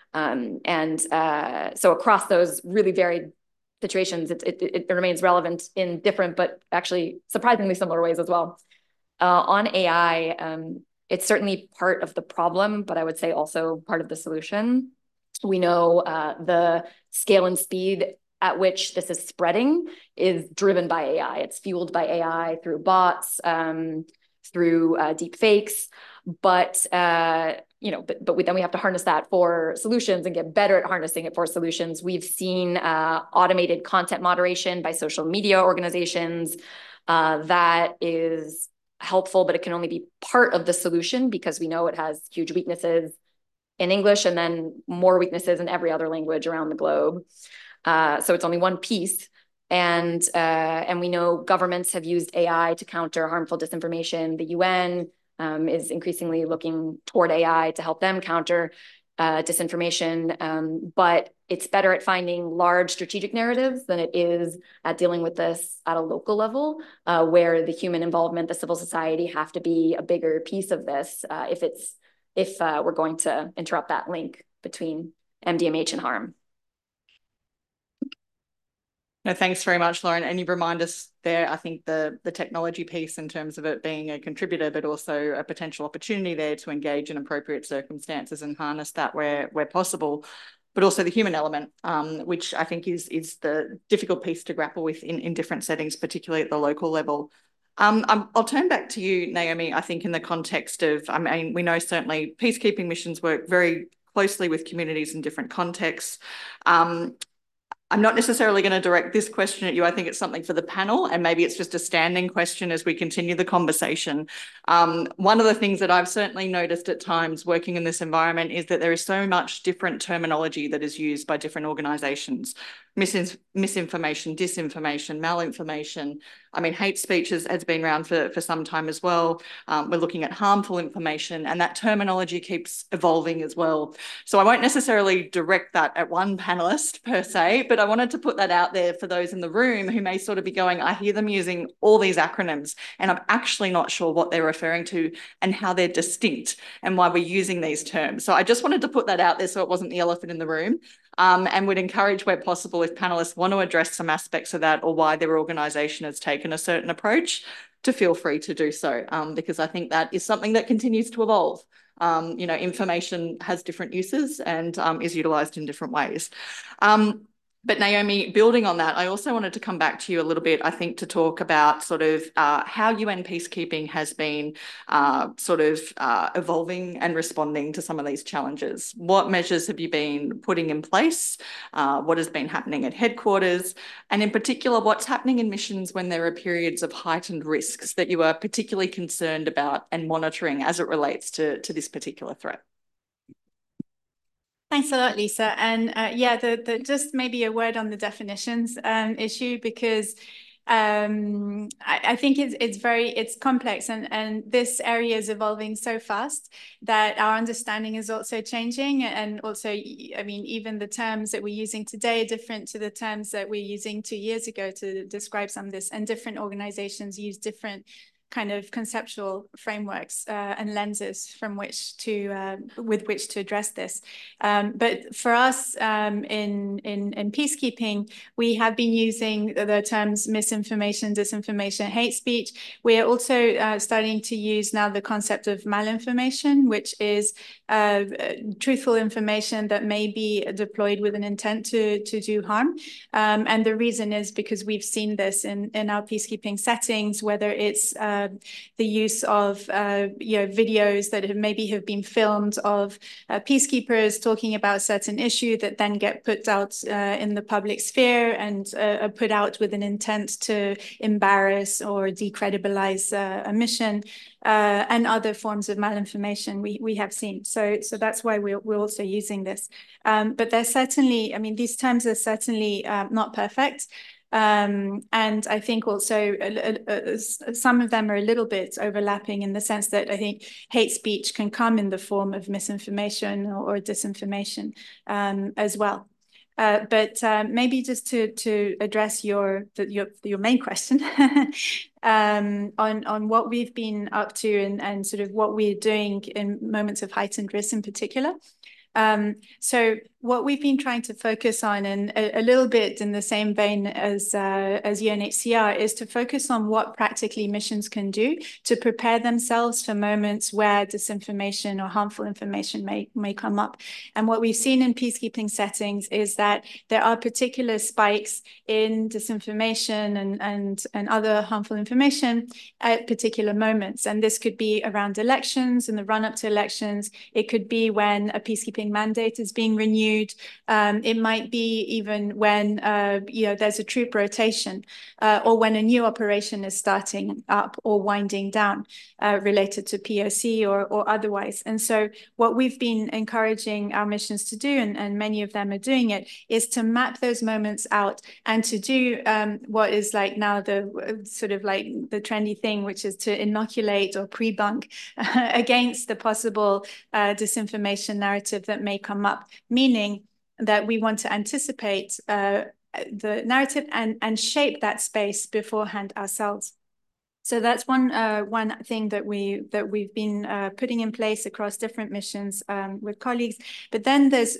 So across those really varied situations, it remains relevant in different, but actually surprisingly similar ways as well. On AI, it's certainly part of the problem, but I would say also part of the solution. We know the scale and speed at which this is spreading is driven by AI. It's fueled by AI through bots, through deep fakes, but then we have to harness that for solutions and get better at harnessing it for solutions. We've seen automated content moderation by social media organizations that is helpful, but it can only be part of the solution because we know it has huge weaknesses in English and then more weaknesses in every other language around the globe. So it's only one piece. And we know governments have used AI to counter harmful disinformation. The UN is increasingly looking toward AI to help them counter disinformation. But it's better at finding large strategic narratives than it is at dealing with this at a local level, where the human involvement, the civil society have to be a bigger piece of this if we're going to interrupt that link between MDMH and harm. No, thanks very much, Lauren. And you remind us there, I think the technology piece in terms of it being a contributor, but also a potential opportunity there to engage in appropriate circumstances and harness that where possible, but also the human element, which I think is the difficult piece to grapple with in different settings, particularly at the local level. I'll turn back to you, Naomi, I think in the context of, we know certainly peacekeeping missions work very closely with communities in different contexts. I'm not necessarily going to direct this question at you. I think it's something for the panel, and maybe it's just a standing question as we continue the conversation. One of the things that I've certainly noticed at times working in this environment is that there is so much different terminology that is used by different organisations. misinformation, disinformation, malinformation. I mean, hate speech has been around for some time as well. We're looking at harmful information, and that terminology keeps evolving as well. So I won't necessarily direct that at one panelist per se, but I wanted to put that out there for those in the room who may sort of be going, I hear them using all these acronyms, and I'm actually not sure what they're referring to and how they're distinct and why we're using these terms. So I just wanted to put that out there so it wasn't the elephant in the room. And would encourage where possible, if panelists want to address some aspects of that or why their organisation has taken a certain approach, to feel free to do so, because I think that is something that continues to evolve. You know, information has different uses and is utilised in different ways. But Naomi, building on that, I also wanted to come back to you a little bit, I think, to talk about sort of how UN peacekeeping has been evolving and responding to some of these challenges. What measures have you been putting in place? What has been happening at headquarters? And in particular, what's happening in missions when there are periods of heightened risks that you are particularly concerned about and monitoring as it relates to this particular threat? Thanks a lot, Lisa. And yeah, just maybe a word on the definitions issue, because I think it's complex, and this area is evolving so fast that our understanding is also changing. And also, I mean, even the terms that we're using today are different to the terms that we're using 2 years ago to describe some of this, and different organizations use different kind of conceptual frameworks and lenses from which to with which to address this. But for us in peacekeeping, we have been using the terms misinformation, disinformation, hate speech. We are also starting to use now the concept of malinformation, which is truthful information that may be deployed with an intent to do harm. And the reason is because we've seen this in our peacekeeping settings, whether it's the use of videos that have been filmed of peacekeepers talking about a certain issue that then get put out in the public sphere and are put out with an intent to embarrass or decredibilize a mission, and other forms of malinformation we have seen. So that's why we're also using this. But there's certainly, I mean, these terms are certainly not perfect. And I think also some of them are a little bit overlapping, in the sense that I think hate speech can come in the form of misinformation or disinformation as well. But maybe just to address your main question on what we've been up to and sort of what we're doing in moments of heightened risk in particular. So what we've been trying to focus on, and a little bit in the same vein as UNHCR, is to focus on what practically missions can do to prepare themselves for moments where disinformation or harmful information may come up. And what we've seen in peacekeeping settings is that there are particular spikes in disinformation and other harmful information at particular moments. And this could be around elections, in the run-up to elections. It could be when a peacekeeping mandate is being renewed. It might be even when there's a troop rotation, or when a new operation is starting up or winding down, related to POC or otherwise. And so what we've been encouraging our missions to do, and many of them are doing it, is to map those moments out and to do what is like now the sort of like the trendy thing, which is to inoculate or pre-bunk against the possible disinformation narrative that may come up, meaning that we want to anticipate the narrative and shape that space beforehand ourselves. So that's one thing that we've been putting in place across different missions with colleagues. But then there's,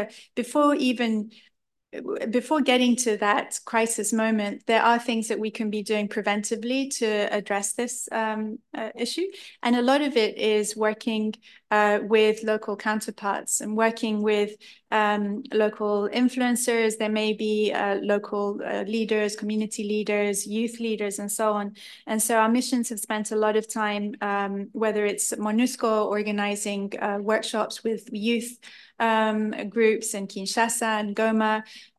before getting to that crisis moment, there are things that we can be doing preventively to address this issue. And a lot of it is working with local counterparts and working with local influencers. There may be local leaders, community leaders, youth leaders, and so on. And so our missions have spent a lot of time, whether it's MONUSCO organizing workshops with youth groups in Kinshasa and Goma,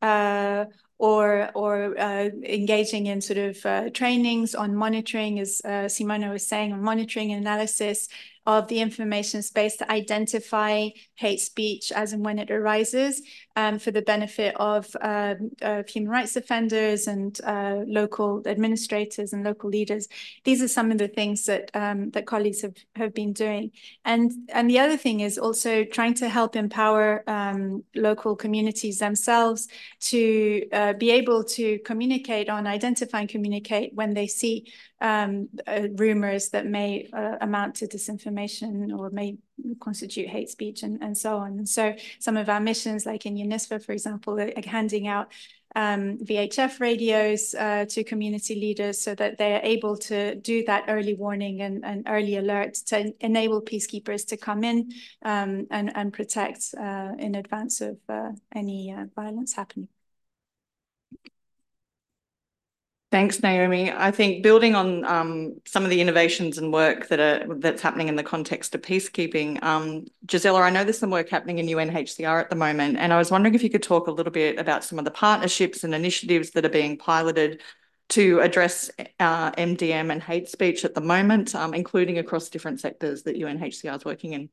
or engaging in sort of trainings on monitoring, as Simona was saying, on monitoring and analysis, of the information space to identify hate speech as and when it arises, for the benefit of human rights defenders and local administrators and local leaders. These are some of the things that that colleagues have been doing. And the other thing is also trying to help empower local communities themselves to be able to communicate on, identify and communicate when they see rumors that may amount to disinformation or may constitute hate speech and so on. And so some of our missions, like in UNISFA, for example, are handing out VHF radios to community leaders so that they are able to do that early warning and early alert to enable peacekeepers to come in and protect in advance of any violence happening. Thanks, Naomi. I think building on some of the innovations and work that's happening in the context of peacekeeping, Gisela, I know there's some work happening in UNHCR at the moment, and I was wondering if you could talk a little bit about some of the partnerships and initiatives that are being piloted to address MDM and hate speech at the moment, including across different sectors that UNHCR is working in.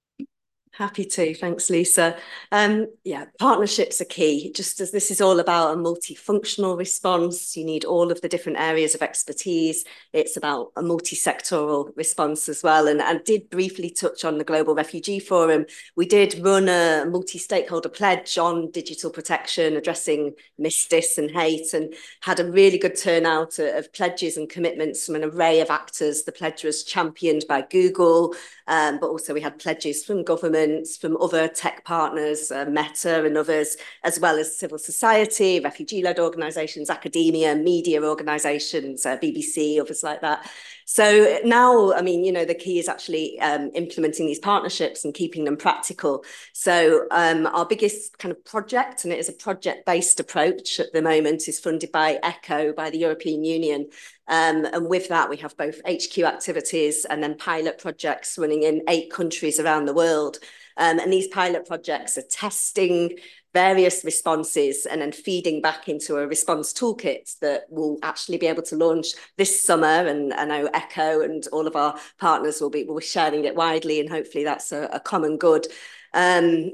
Happy to. Thanks, Lisa. Yeah, partnerships are key. Just as this is all about a multifunctional response, you need all of the different areas of expertise. It's about a multi-sectoral response as well. And I did briefly touch on the Global Refugee Forum. We did run a multi-stakeholder pledge on digital protection, addressing misdis and hate, and had a really good turnout of pledges and commitments from an array of actors. The pledge was championed by Google, but also we had pledges from government, from other tech partners, Meta and others, as well as civil society, refugee-led organisations, academia, media organisations, BBC, others like that. So now, I mean, you know, the key is actually implementing these partnerships and keeping them practical. So our biggest kind of project, and it is a project-based approach at the moment, is funded by ECHO, by the European Union. And with that, we have both HQ activities and then pilot projects running in 8 countries around the world. And these pilot projects are testing various responses and then feeding back into a response toolkit that will actually be able to launch this summer. And I know ECHO and all of our partners will be sharing it widely, and hopefully that's a common good. And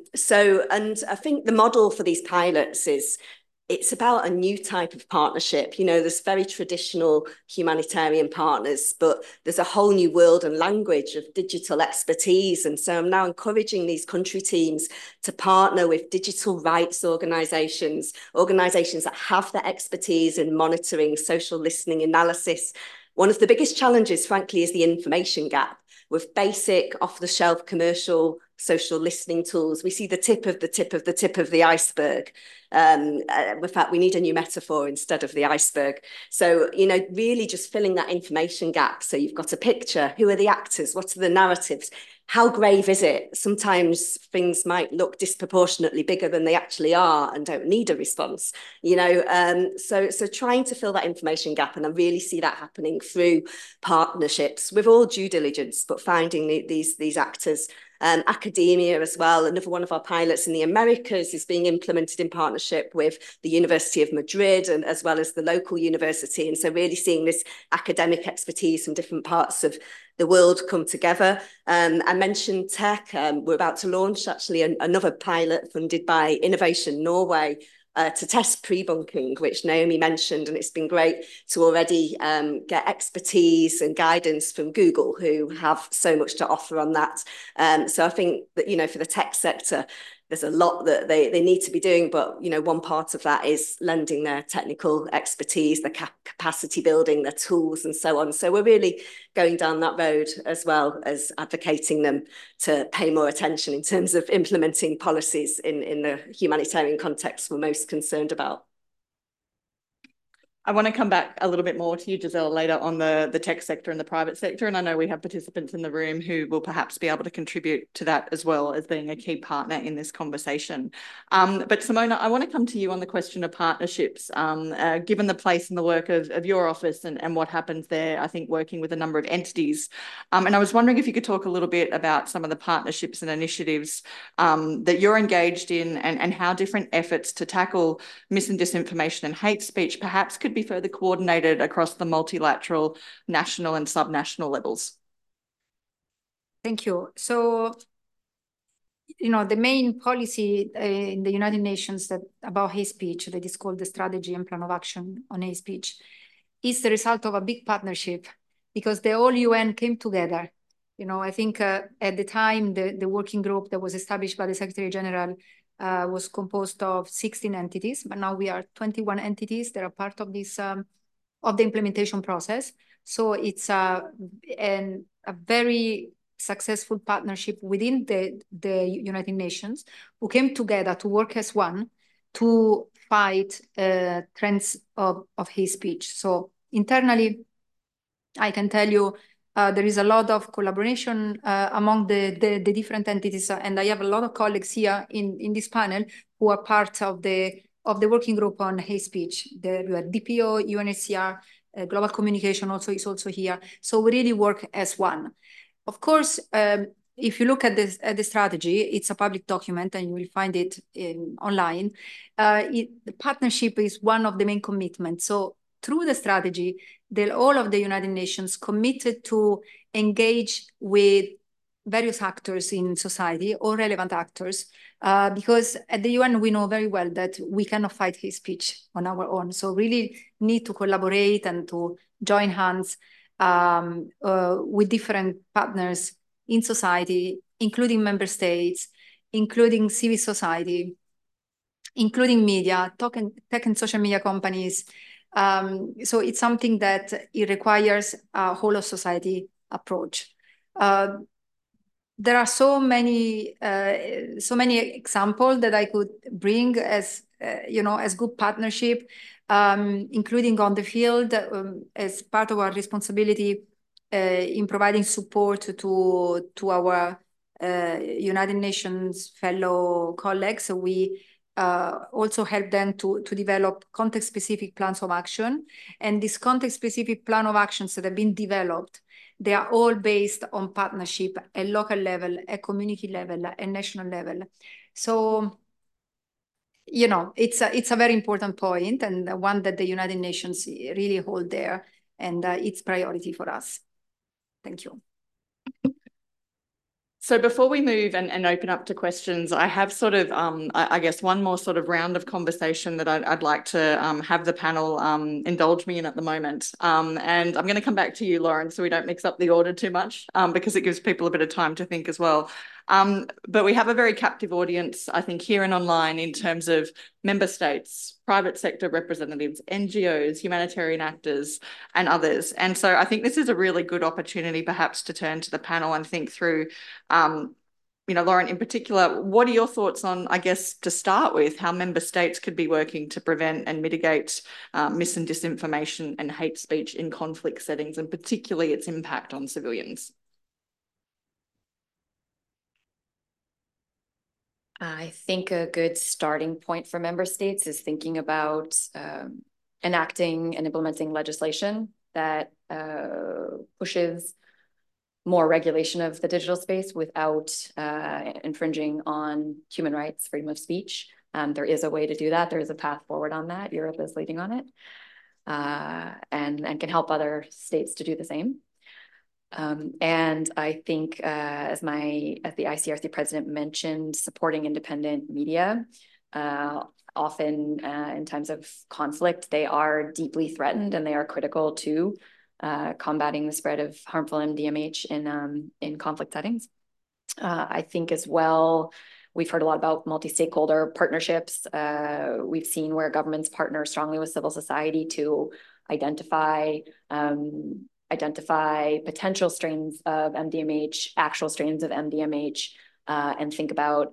I think the model for these pilots is, it's about a new type of partnership. You know, there's very traditional humanitarian partners, but there's a whole new world and language of digital expertise. And so I'm now encouraging these country teams to partner with digital rights organisations that have the expertise in monitoring, social listening, analysis. One of the biggest challenges, frankly, is the information gap. With basic off-the-shelf commercial social listening tools, we see the tip of the iceberg. In fact, we need a new metaphor instead of the iceberg. So, you know, really just filling that information gap. So you've got a picture. Who are the actors? What are the narratives? How grave is it? Sometimes things might look disproportionately bigger than they actually are and don't need a response, you know. So trying to fill that information gap, and I really see that happening through partnerships with all due diligence, but finding these actors. Academia as well. Another one of our pilots in the Americas is being implemented in partnership with the University of Madrid, and as well as the local university. And so really seeing this academic expertise from different parts of the world come together. I mentioned tech. We're about to launch actually another pilot funded by Innovation Norway, to test pre-bunking, which Naomi mentioned, and it's been great to already get expertise and guidance from Google, who have so much to offer on that. So I think that, you know, for the tech sector, there's a lot that they need to be doing, but, you know, one part of that is lending their technical expertise, their capacity building, their tools and so on. So we're really going down that road, as well as advocating them to pay more attention in terms of implementing policies in the humanitarian context we're most concerned about. I want to come back a little bit more to you, Gisela, later on the tech sector and the private sector. And I know we have participants in the room who will perhaps be able to contribute to that as well as being a key partner in this conversation. But Simona, I want to come to you on the question of partnerships. Given the place and the work of your office and what happens there, I think working with a number of entities. And I was wondering if you could talk a little bit about some of the partnerships and initiatives that you're engaged in, and how different efforts to tackle mis and disinformation and hate speech perhaps could be further coordinated across the multilateral, national and subnational levels. Thank you. So, the main policy in the United Nations about hate speech, that is called the Strategy and Plan of Action on Hate Speech, is the result of a big partnership because the whole UN came together. I think at the time, the working group that was established by the Secretary General was composed of 16 entities, but now we are 21 entities that are part of this, of the implementation process. So it's a very successful partnership within the United Nations who came together to work as one to fight trends of hate speech. So internally, I can tell you there is a lot of collaboration among the different entities, and I have a lot of colleagues here in this panel who are part of the working group on hate speech. The DPO, UNHCR, Global Communication is also here. So we really work as one. Of course, if you look at the strategy, it's a public document and you will find it online. The partnership is one of the main commitments. So through the strategy, all of the United Nations committed to engage with various actors in society, or relevant actors, because at the UN, we know very well that we cannot fight hate speech on our own. So really need to collaborate and to join hands with different partners in society, including member states, including civil society, including media, tech and social media companies. So it's something that it requires a whole of society approach. There are so many examples that I could bring as good partnership, including on the field as part of our responsibility in providing support to our United Nations fellow colleagues. So we also help them to develop context-specific plans of action. And these context-specific plan of actions that have been developed, they are all based on partnership at local level, at community level, at national level. So, it's a very important point, and one that the United Nations really hold there, and it's priority for us. Thank you. So before we move and open up to questions, I have sort of, I guess, one more sort of round of conversation that I'd like to have the panel indulge me in at the moment. And I'm going to come back to you, Lauren, so we don't mix up the order too much, because it gives people a bit of time to think as well. But we have a very captive audience, I think, here and online in terms of member states, private sector representatives, NGOs, humanitarian actors, and others. And so I think this is a really good opportunity perhaps to turn to the panel and think through, Lauren, in particular, what are your thoughts on, I guess, to start with, how member states could be working to prevent and mitigate mis and disinformation and hate speech in conflict settings, and particularly its impact on civilians? I think a good starting point for member states is thinking about enacting and implementing legislation that pushes more regulation of the digital space without infringing on human rights, freedom of speech. There is a way to do that. There is a path forward on that. Europe is leading on it, and can help other states to do the same. And I think, as the ICRC president mentioned, supporting independent media, often in times of conflict, they are deeply threatened and they are critical to combating the spread of harmful MDMH in conflict settings. I think as well, we've heard a lot about multi-stakeholder partnerships. We've seen where governments partner strongly with civil society to identify potential strains of MDMH, actual strains of MDMH, and think about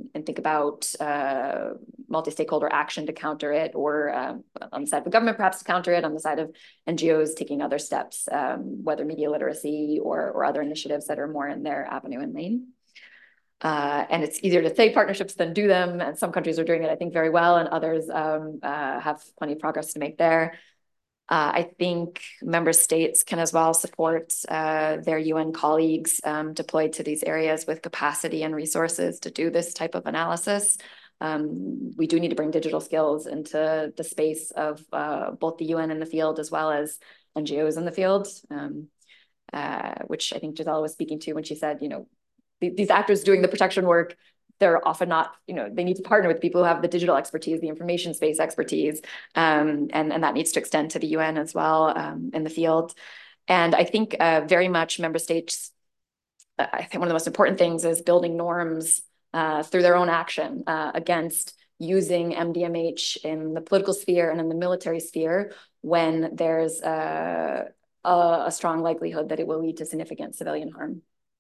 multi-stakeholder action to counter it, or on the side of the government, perhaps to counter it, on the side of NGOs taking other steps, whether media literacy or other initiatives that are more in their avenue and lane. And it's easier to say partnerships than do them. And some countries are doing it, I think, very well, and others have plenty of progress to make there. I think member states can as well support their UN colleagues deployed to these areas with capacity and resources to do this type of analysis. We do need to bring digital skills into the space of both the UN in the field as well as NGOs in the field. which I think Gisela was speaking to when she said, you know, these actors doing the protection work, they're often not, you know, they need to partner with people who have the digital expertise, the information space expertise, and that needs to extend to the UN as well in the field. And I think very much member states, I think one of the most important things is building norms through their own action against using MDMH in the political sphere and in the military sphere when there's a strong likelihood that it will lead to significant civilian harm.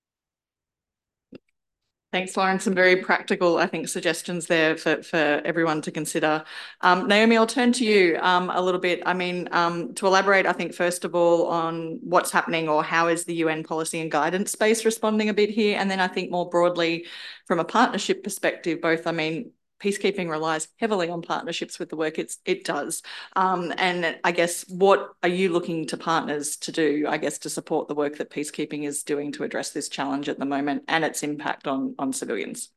Thanks, Lauren. Some very practical, I think, suggestions there for everyone to consider. Naomi, I'll turn to you a little bit. I mean, to elaborate, I think, first of all, on what's happening or how is the UN policy and guidance space responding a bit here? And then I think more broadly, from a partnership perspective, both, I mean, peacekeeping relies heavily on partnerships with the work it does. And I guess, what are you looking to partners to do, I guess, to support the work that peacekeeping is doing to address this challenge at the moment and its impact on civilians?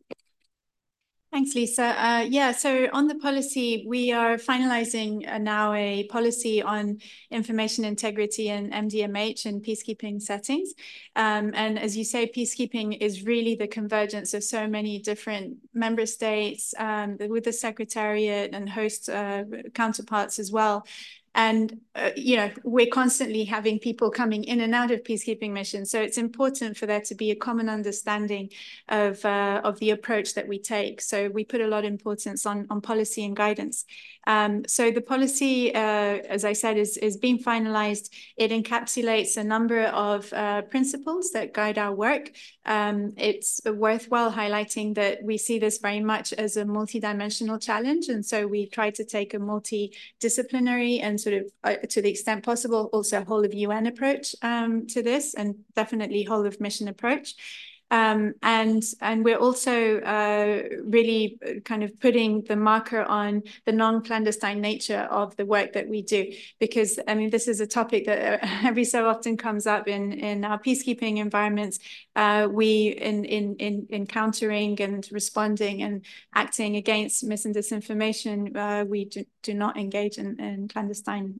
Thanks, Lisa. Yeah, so on the policy, we are finalizing now a policy on information integrity and MDMH in peacekeeping settings. And as you say, peacekeeping is really the convergence of so many different member states with the Secretariat and host counterparts as well. And, you know, we're constantly having people coming in and out of peacekeeping missions. So it's important for there to be a common understanding of the approach that we take. So we put a lot of importance on policy and guidance. So the policy, as I said, is being finalized. It encapsulates a number of principles that guide our work. It's worthwhile highlighting that we see this very much as a multidimensional challenge. And so we try to take a multidisciplinary and sort of, to the extent possible, also whole of UN approach to this, and definitely whole of mission approach. And we're also really kind of putting the marker on the non-clandestine nature of the work that we do, because I mean, this is a topic that every so often comes up in our peacekeeping environments. We in countering and responding and acting against mis and disinformation, we do not engage in clandestine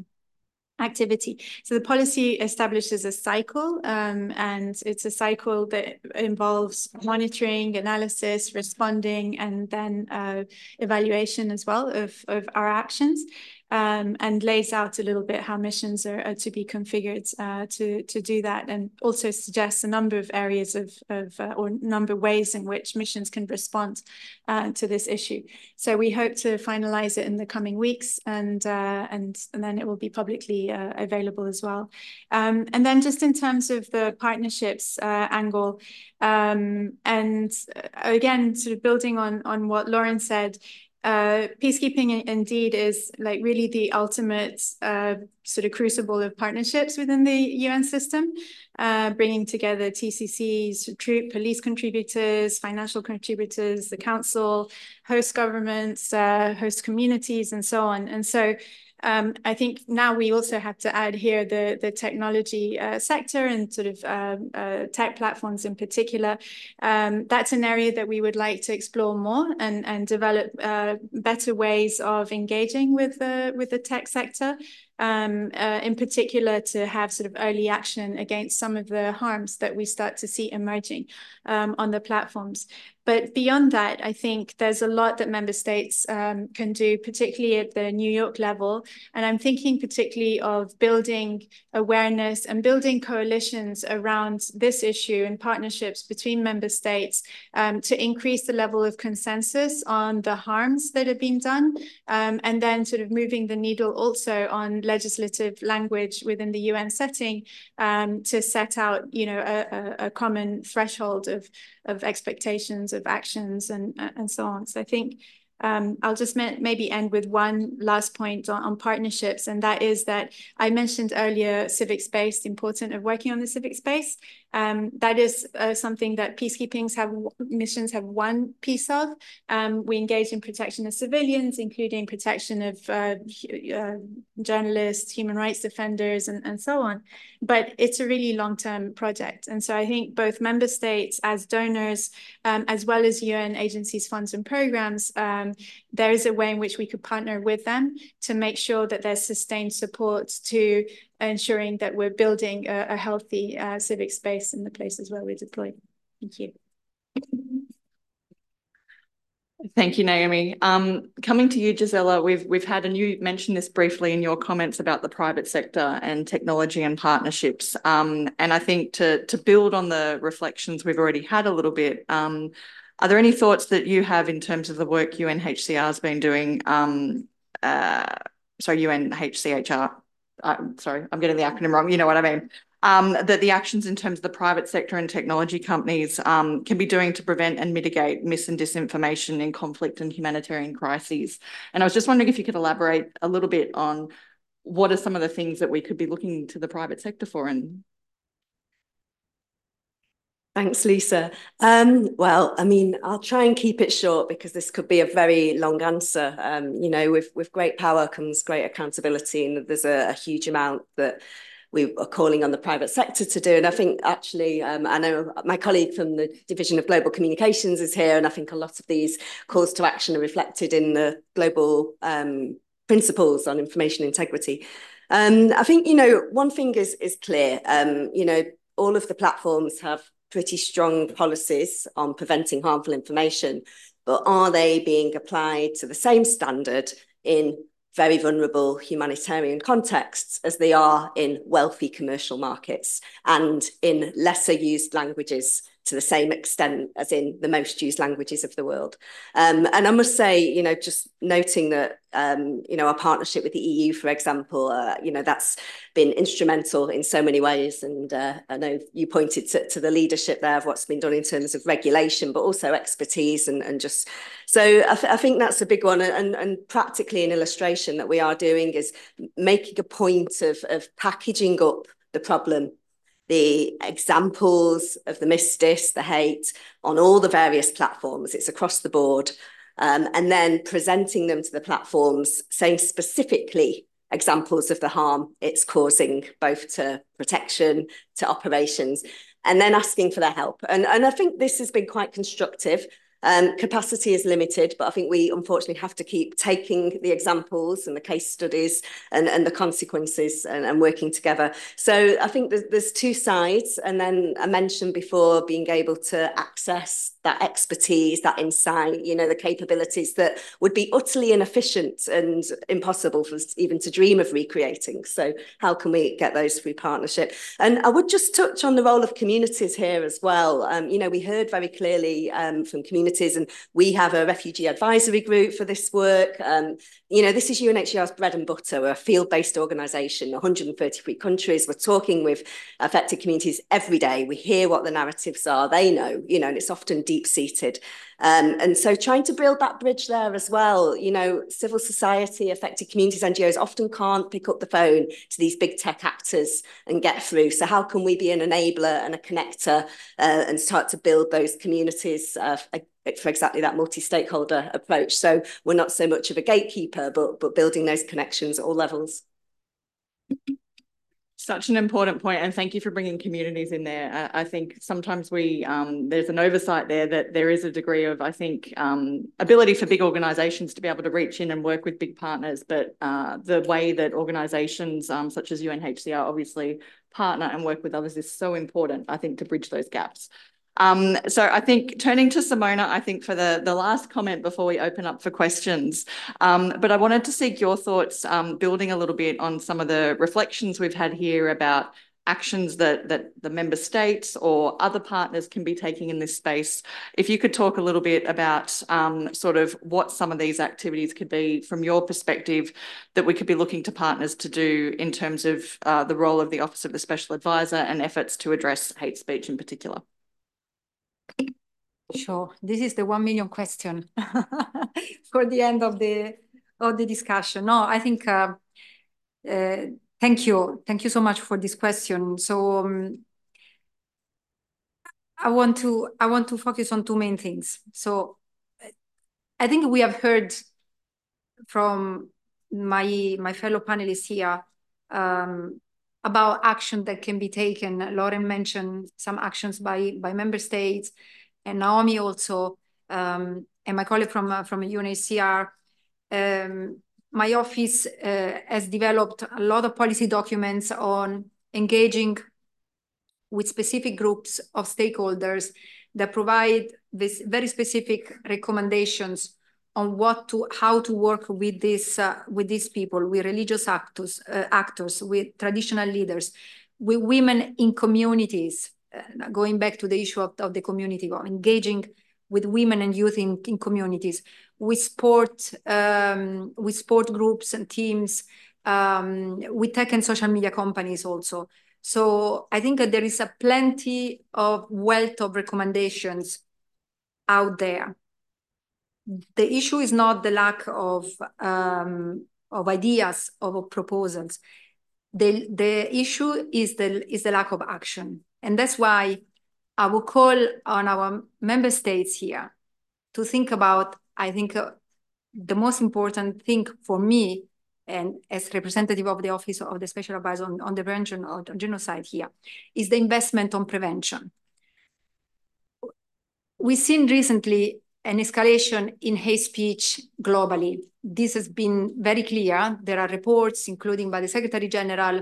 activity. So the policy establishes a cycle, and it's a cycle that involves monitoring, analysis, responding, and then evaluation as well of our actions, and lays out a little bit how missions are to be configured to do that, and also suggests a number of areas or number of ways in which missions can respond to this issue. So we hope to finalize it in the coming weeks, and then it will be publicly available as well. And then just in terms of the partnerships angle, and again, sort of building on what Lauren said, peacekeeping indeed is like really the ultimate sort of crucible of partnerships within the UN system, bringing together TCCs, troop, police contributors, financial contributors, the council, host governments, host communities, and so on. And so I think now we also have to add here the technology sector and sort of tech platforms in particular. That's an area that we would like to explore more and develop better ways of engaging with the tech sector. In particular, to have sort of early action against some of the harms that we start to see emerging on the platforms. But beyond that, I think there's a lot that member states can do, particularly at the New York level. And I'm thinking particularly of building awareness and building coalitions around this issue and partnerships between member states to increase the level of consensus on the harms that have been done, and then sort of moving the needle also on legislative language within the UN setting to set out, you know, a common threshold of expectations, of actions, and so on. So I think I'll just maybe end with one last point on partnerships, and that is that I mentioned earlier civic space, the importance of working on the civic space. That is something that missions have one piece of. We engage in protection of civilians, including protection of journalists, human rights defenders, and so on. But it's a really long-term project. And so I think both member states as donors, as well as UN agencies, funds, and programs, there is a way in which we could partner with them to make sure that there's sustained support to ensuring that we're building a healthy civic space in the places where we're deployed. Thank you. Thank you, Naomi. Coming to you, Gisela, we've had, and you mentioned this briefly in your comments about the private sector and technology and partnerships. And I think to build on the reflections we've already had a little bit, are there any thoughts that you have in terms of the work UNHCR has been doing? UNHCHR. Sorry, I'm getting the acronym wrong. You know what I mean. That the actions in terms of the private sector and technology companies can be doing to prevent and mitigate mis and disinformation in conflict and humanitarian crises. And I was just wondering if you could elaborate a little bit on what are some of the things that we could be looking to the private sector for. And thanks, Lisa. Well, I mean, I'll try and keep it short because this could be a very long answer. You know, with great power comes great accountability, and there's a huge amount that we are calling on the private sector to do. And I think actually, I know my colleague from the Division of Global Communications is here, and I think a lot of these calls to action are reflected in the global principles on information integrity. I think, you know, one thing is clear. You know, all of the platforms have pretty strong policies on preventing harmful information, but are they being applied to the same standard in very vulnerable humanitarian contexts as they are in wealthy commercial markets and in lesser used languages to the same extent as in the most used languages of the world? And I must say, you know, just noting that, you know, our partnership with the EU, for example, you know, that's been instrumental in so many ways. And I know you pointed to the leadership there of what's been done in terms of regulation, but also expertise and just, so I think that's a big one. And practically an illustration that we are doing is making a point of packaging up the problem, the examples of the misdis, the hate on all the various platforms. It's across the board. And then presenting them to the platforms, saying specifically examples of the harm it's causing, both to protection, to operations, and then asking for their help. And I think this has been quite constructive. Capacity is limited, but I think we unfortunately have to keep taking the examples and the case studies and the consequences and working together. So I think there's two sides. And then I mentioned before being able to access that expertise, that insight, you know, the capabilities that would be utterly inefficient and impossible for us even to dream of recreating. So how can we get those through partnership? And I would just touch on the role of communities here as well. You know, we heard very clearly from communities, and we have a refugee advisory group for this work. You know, this is UNHCR's bread and butter. We're a field-based organisation, 133 countries. We're talking with affected communities every day. We hear what the narratives are. They know, you know, and it's often deep-seated. And so trying to build that bridge there as well, you know, civil society, affected communities, NGOs often can't pick up the phone to these big tech actors and get through. So how can we be an enabler and a connector and start to build those communities for exactly that multi-stakeholder approach? So we're not so much of a gatekeeper, but building those connections at all levels. Such an important point, and thank you for bringing communities in there. I think sometimes there's an oversight there that there is a degree of, I think, ability for big organisations to be able to reach in and work with big partners, but the way that organisations such as UNHCR obviously partner and work with others is so important, I think, to bridge those gaps. So I think turning to Simona, I think for the last comment before we open up for questions, but I wanted to seek your thoughts, building a little bit on some of the reflections we've had here about actions that the member states or other partners can be taking in this space. If you could talk a little bit about sort of what some of these activities could be from your perspective that we could be looking to partners to do in terms of the role of the Office of the Special Advisor and efforts to address hate speech in particular. Sure. This is the 1 million question for the end of the discussion. No, I think thank you so much for this question. So I want to focus on two main things. So I think we have heard from my fellow panelists here about action that can be taken. Lauren mentioned some actions by member states, and Naomi also. and my colleague from UNHCR, my office has developed a lot of policy documents on engaging with specific groups of stakeholders that provide this very specific recommendations on how to work with these people, with religious actors, with traditional leaders, with women in communities. Going back to the issue of the community, engaging with women and youth in communities, with sport groups and teams, with tech and social media companies also. So I think that there is a plenty of wealth of recommendations out there. The issue is not the lack of ideas, of proposals. The issue is the lack of action. And that's why I will call on our member states here to think about, I think the most important thing for me, and as representative of the Office of the Special Advisor on the Prevention of Genocide here, is the investment on prevention. We've seen recently an escalation in hate speech globally. This has been very clear. There are reports, including by the Secretary General,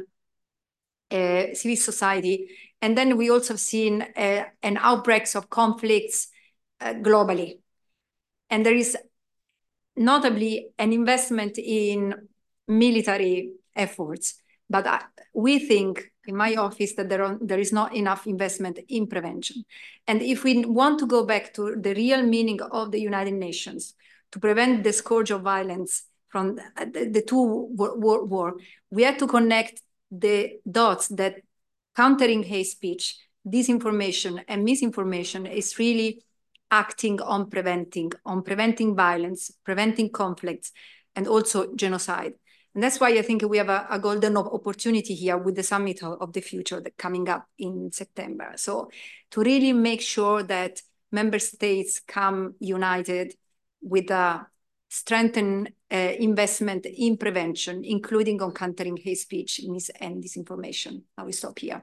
civil society, and then we also have seen an outbreaks of conflicts globally. And there is notably an investment in military efforts, but we think in my office that there is not enough investment in prevention. And if we want to go back to the real meaning of the United Nations, to prevent the scourge of violence from the two world war, we have to connect the dots that countering hate speech, disinformation and misinformation is really acting on preventing violence, preventing conflicts, and also genocide. And that's why I think we have a golden opportunity here with the Summit of the Future that coming up in September. So to really make sure that member states come united with a strengthened investment in prevention, including on countering hate speech and disinformation. I will stop here.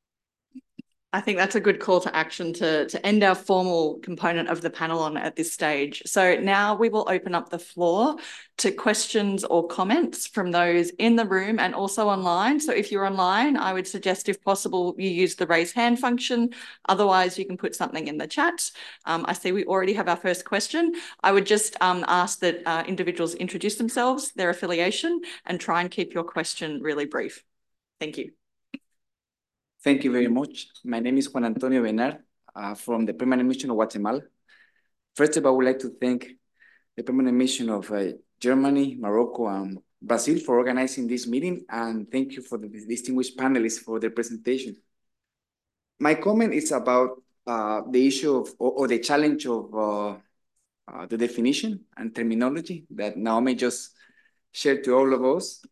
I think that's a good call to action to end our formal component of the panel on at this stage. So now we will open up the floor to questions or comments from those in the room and also online. So if you're online, I would suggest, if possible, you use the raise hand function. Otherwise, you can put something in the chat. I see we already have our first question. I would just ask that individuals introduce themselves, their affiliation, and try and keep your question really brief. Thank you. Thank you very much. My name is Juan Antonio Benar from the Permanent Mission of Guatemala. First of all, I would like to thank the Permanent Mission of Germany, Morocco, and Brazil for organizing this meeting, and thank you for the distinguished panelists for their presentation. My comment is about the issue of, or the challenge of the definition and terminology that Naomi just shared to all of us.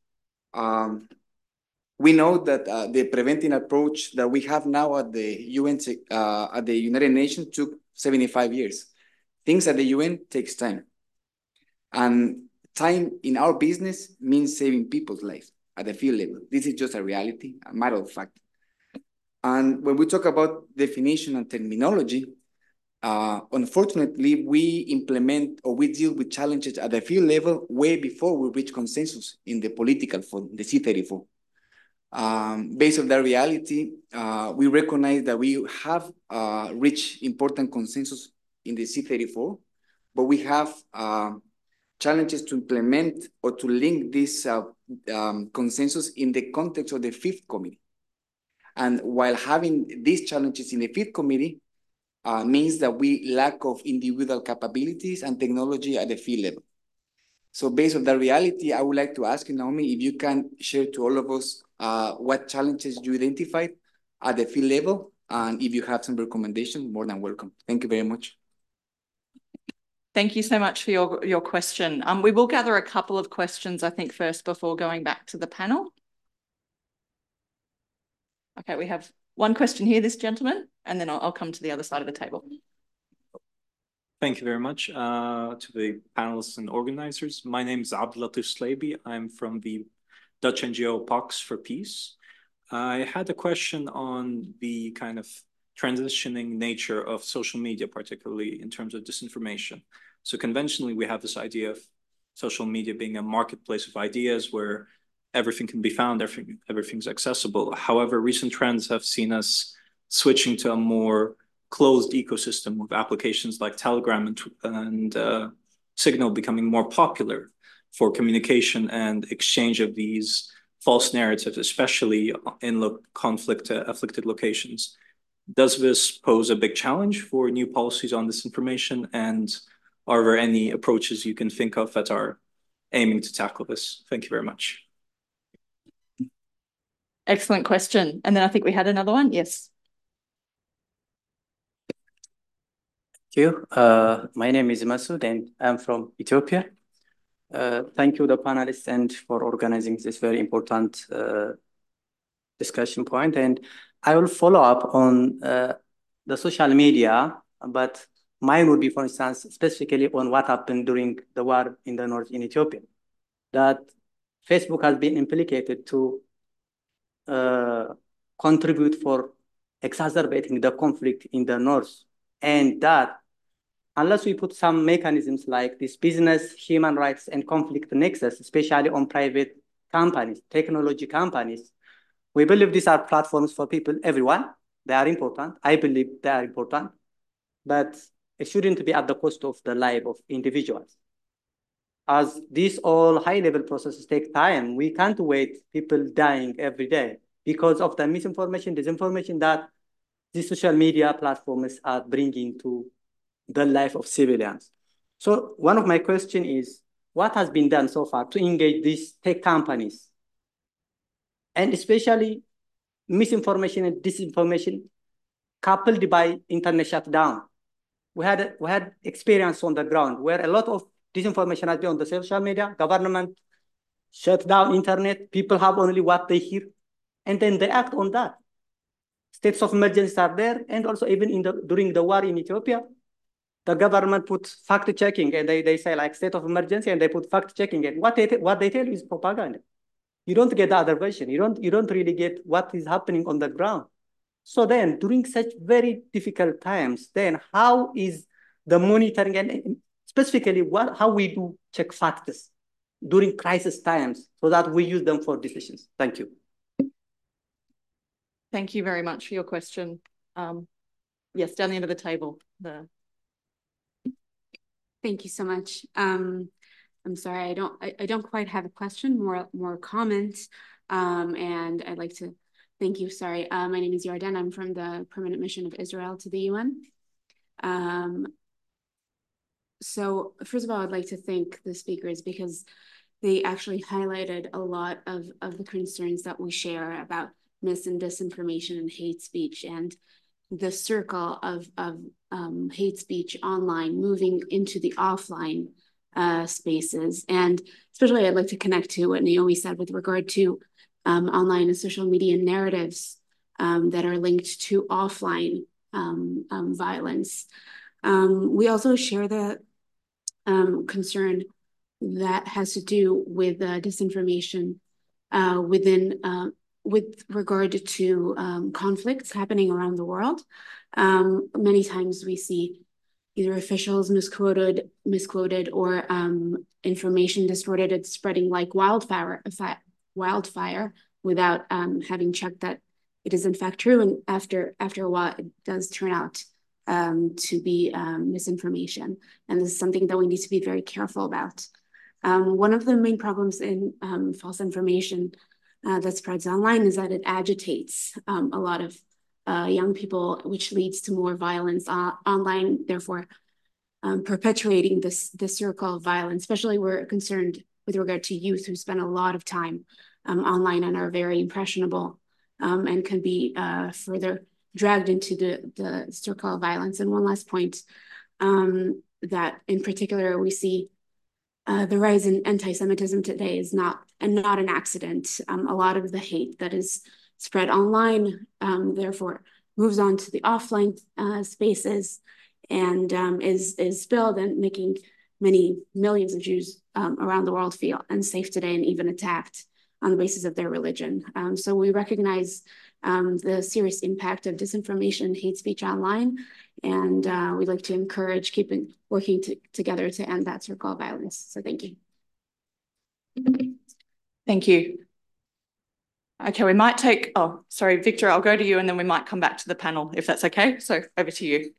We know that the preventing approach that we have now at the UN, at the United Nations, took 75 years. Things at the UN takes time. And time in our business means saving people's lives at the field level. This is just a reality, a matter of fact. And when we talk about definition and terminology, unfortunately, we implement or we deal with challenges at the field level way before we reach consensus in the political forum, the C34. Based on that reality, we recognize that we have reached important consensus in the C34, but we have challenges to implement or to link this consensus in the context of the Fifth Committee. And while having these challenges in the Fifth Committee means that we lack of individual capabilities and technology at the field level. So based on that reality, I would like to ask you, Naomi, if you can share to all of us what challenges you identified at the field level, and if you have some recommendations, more than welcome. Thank you very much. Thank you so much for your question. We will gather a couple of questions, I think, first before going back to the panel. Okay, we have one question here, this gentleman, and then I'll come to the other side of the table. Thank you very much to the panelists and organizers. My name is Abdulatif Slaby. I'm from the Dutch NGO POX for Peace. I had a question on the kind of transitioning nature of social media, particularly in terms of disinformation. So conventionally, we have this idea of social media being a marketplace of ideas where everything can be found, everything's accessible. However, recent trends have seen us switching to a more closed ecosystem with applications like Telegram and Signal becoming more popular for communication and exchange of these false narratives, especially in conflict-afflicted locations. Does this pose a big challenge for new policies on disinformation? And are there any approaches you can think of that are aiming to tackle this? Thank you very much. Excellent question. And then I think we had another one. Yes. Thank you. My name is Masoud and I'm from Ethiopia. Thank you, the panelists, and for organizing this very important discussion point. And I will follow up on the social media, but mine would be, for instance, specifically on what happened during the war in the north in Ethiopia. That Facebook has been implicated to contribute for exacerbating the conflict in the north, and that unless we put some mechanisms like this business, human rights, and conflict nexus, especially on private companies, technology companies, we believe these are platforms for people, everyone. They are important. I believe they are important, but it shouldn't be at the cost of the life of individuals. As these all high-level processes take time, we can't wait people dying every day because of the misinformation, disinformation that these social media platforms are bringing to the life of civilians. So one of my questions is, what has been done so far to engage these tech companies? And especially misinformation and disinformation coupled by internet shutdown. We had experience on the ground where a lot of disinformation has been on the social media, government shut down internet, people have only what they hear, and then they act on that. States of emergency are there, and also even during the war in Ethiopia, the government put fact-checking, and they say like state of emergency, and they put fact-checking, and what they tell you is propaganda. You don't get the other version. You don't really get what is happening on the ground. So then, during such very difficult times, then how is the monitoring and specifically how we do check facts during crisis times so that we use them for decisions? Thank you. Thank you very much for your question. Yes, down the end of the table. Thank you so much. I'm sorry, I don't quite have a question, more comments. And I'd like to thank you. Sorry, my name is Yarden. I'm from the Permanent Mission of Israel to the UN. So first of all, I'd like to thank the speakers because they actually highlighted a lot of the concerns that we share about mis and disinformation and hate speech, and the circle of hate speech online moving into the offline spaces. And especially I'd like to connect to what Naomi said with regard to online and social media narratives that are linked to offline violence. We also share the concern that has to do with disinformation with regard to conflicts happening around the world. Many times we see either officials misquoted or information distorted and spreading like wildfire without having checked that it is in fact true. And after a while, it does turn out to be misinformation. And this is something that we need to be very careful about. One of the main problems in false information that spreads online is that it agitates a lot of young people, which leads to more violence online, therefore perpetuating this circle of violence. Especially we're concerned with regard to youth who spend a lot of time online and are very impressionable and can be further dragged into the circle of violence. And one last point, that in particular we see the rise in anti-Semitism today is not an accident. A lot of the hate that is spread online, therefore, moves on to the offline spaces and is spilled and making many millions of Jews around the world feel unsafe today and even attacked on the basis of their religion. So we recognize the serious impact of disinformation and hate speech online, and we'd like to encourage working together to end that circle of violence. So thank you. Thank you. Okay, we might take, oh, sorry, Victor, I'll go to you and then we might come back to the panel if that's okay. So over to you.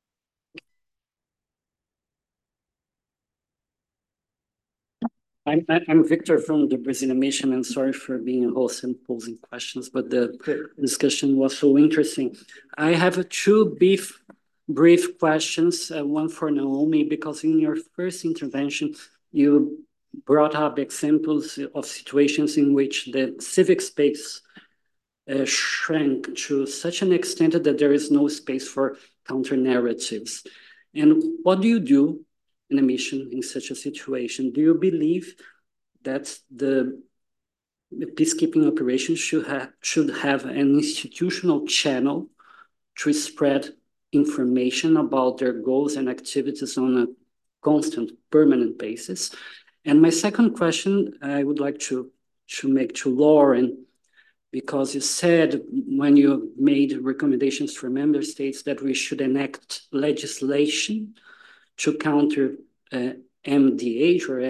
I'm Victor from the Brazilian Mission, and sorry for being a host and posing questions, but the discussion was so interesting. I have two brief questions, one for Naomi, because in your first intervention, you brought up examples of situations in which the civic space shrank to such an extent that there is no space for counter narratives. And what do you do in a mission in such a situation? Do you believe that the peacekeeping operation should have an institutional channel to spread information about their goals and activities on a constant, permanent basis? And my second question, I would like to make to Lauren, because you said when you made recommendations for member states that we should enact legislation to counter MDH or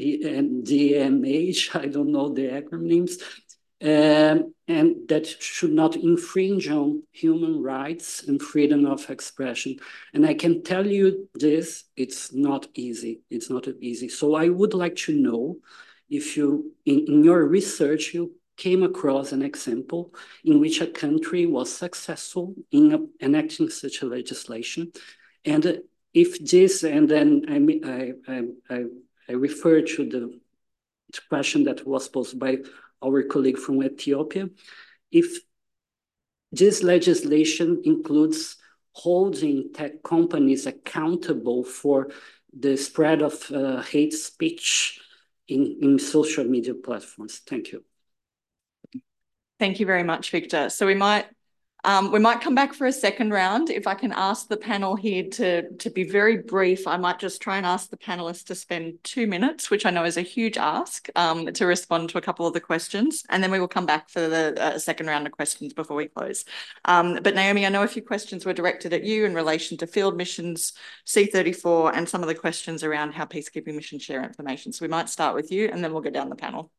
DMH, I don't know the acronyms, and that should not infringe on human rights and freedom of expression. And I can tell you this, it's not easy. It's not easy. So I would like to know if you, in your research, you came across an example in which a country was successful in enacting such a legislation. And if this, and then I refer to the question that was posed by our colleague from Ethiopia, if this legislation includes holding tech companies accountable for the spread of hate speech in social media platforms. Thank you. Thank you very much, Victor. So we might come back for a second round. If I can ask the panel here to be very brief, I might just try and ask the panelists to spend 2 minutes, which I know is a huge ask, to respond to a couple of the questions. And then we will come back for the second round of questions before we close. But Naomi, I know a few questions were directed at you in relation to field missions, C34, and some of the questions around how peacekeeping missions share information. So we might start with you and then we'll go down the panel.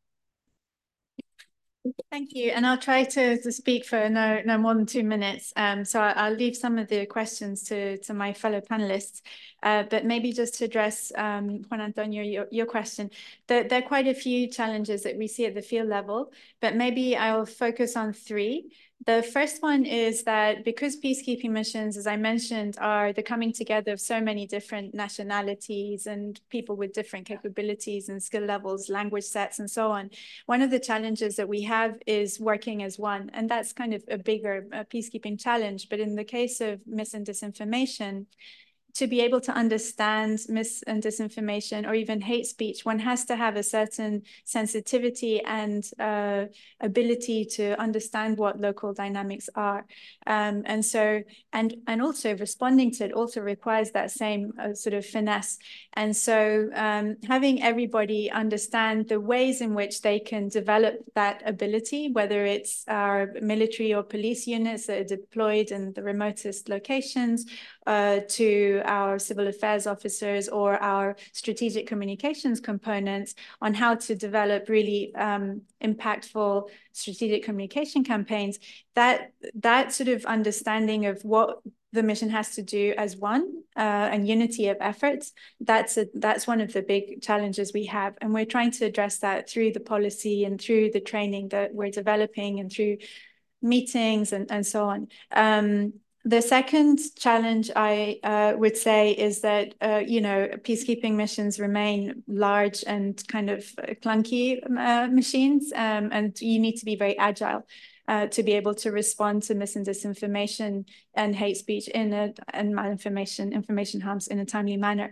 Thank you. And I'll try to speak for no more than 2 minutes. So I'll leave some of the questions to my fellow panelists. But maybe just to address, Juan Antonio, your question, there are quite a few challenges that we see at the field level, but maybe I'll focus on 3. The first one is that because peacekeeping missions, as I mentioned, are the coming together of so many different nationalities and people with different capabilities and skill levels, language sets, and so on, one of the challenges that we have is working as one. And that's kind of a bigger peacekeeping challenge. But in the case of mis and disinformation, to be able to understand mis and disinformation or even hate speech, one has to have a certain sensitivity and ability to understand what local dynamics are. And so, and also responding to it also requires that same sort of finesse. And so having everybody understand the ways in which they can develop that ability, whether it's our military or police units that are deployed in the remotest locations, to our civil affairs officers or our strategic communications components on how to develop really impactful strategic communication campaigns, that sort of understanding of what the mission has to do as one and unity of efforts, that's one of the big challenges we have. And we're trying to address that through the policy and through the training that we're developing and through meetings and so on. The second challenge I would say is that, peacekeeping missions remain large and kind of clunky machines, and you need to be very agile. to be able to respond to mis and disinformation and hate speech and malinformation, information harms in a timely manner.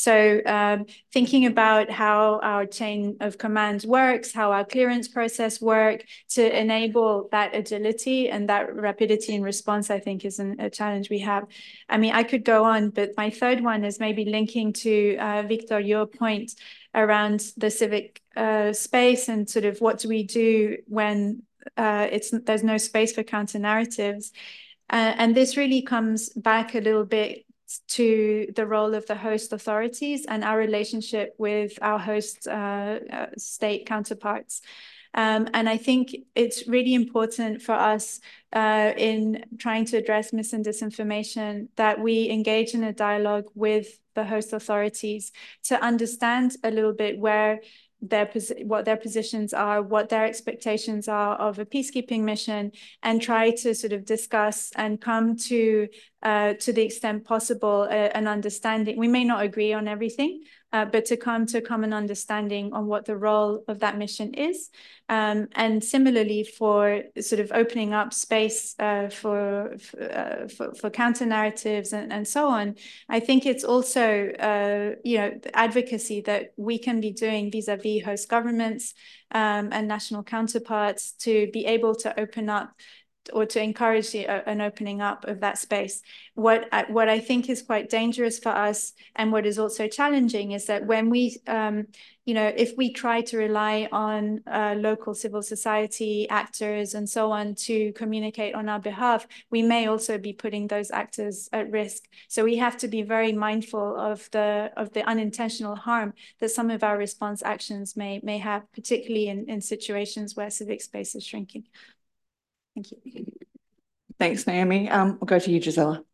So thinking about how our chain of command works, how our clearance process work to enable that agility and that rapidity in response, I think is a challenge we have. I mean, I could go on, but my third one is maybe linking to Victor, your point around the civic space and sort of what do we do when there's no space for counter narratives. And this really comes back a little bit to the role of the host authorities and our relationship with our host state counterparts. And I think it's really important for us in trying to address mis and disinformation that we engage in a dialogue with the host authorities to understand a little bit what their positions are, what their expectations are of a peacekeeping mission, and try to sort of discuss and come to the extent possible, an understanding. We may not agree on everything, but to come to a common understanding on what the role of that mission is. And similarly for sort of opening up space for counter narratives and so on, I think it's also, advocacy that we can be doing vis-a-vis host governments and national counterparts to be able to open up or to encourage an opening up of that space. What I think is quite dangerous for us and what is also challenging is that when we, if we try to rely on local civil society actors and so on to communicate on our behalf, we may also be putting those actors at risk. So we have to be very mindful of the unintentional harm that some of our response actions may have, particularly in situations where civic space is shrinking. Thank you. Thanks, Naomi. We'll go to you, Gisela.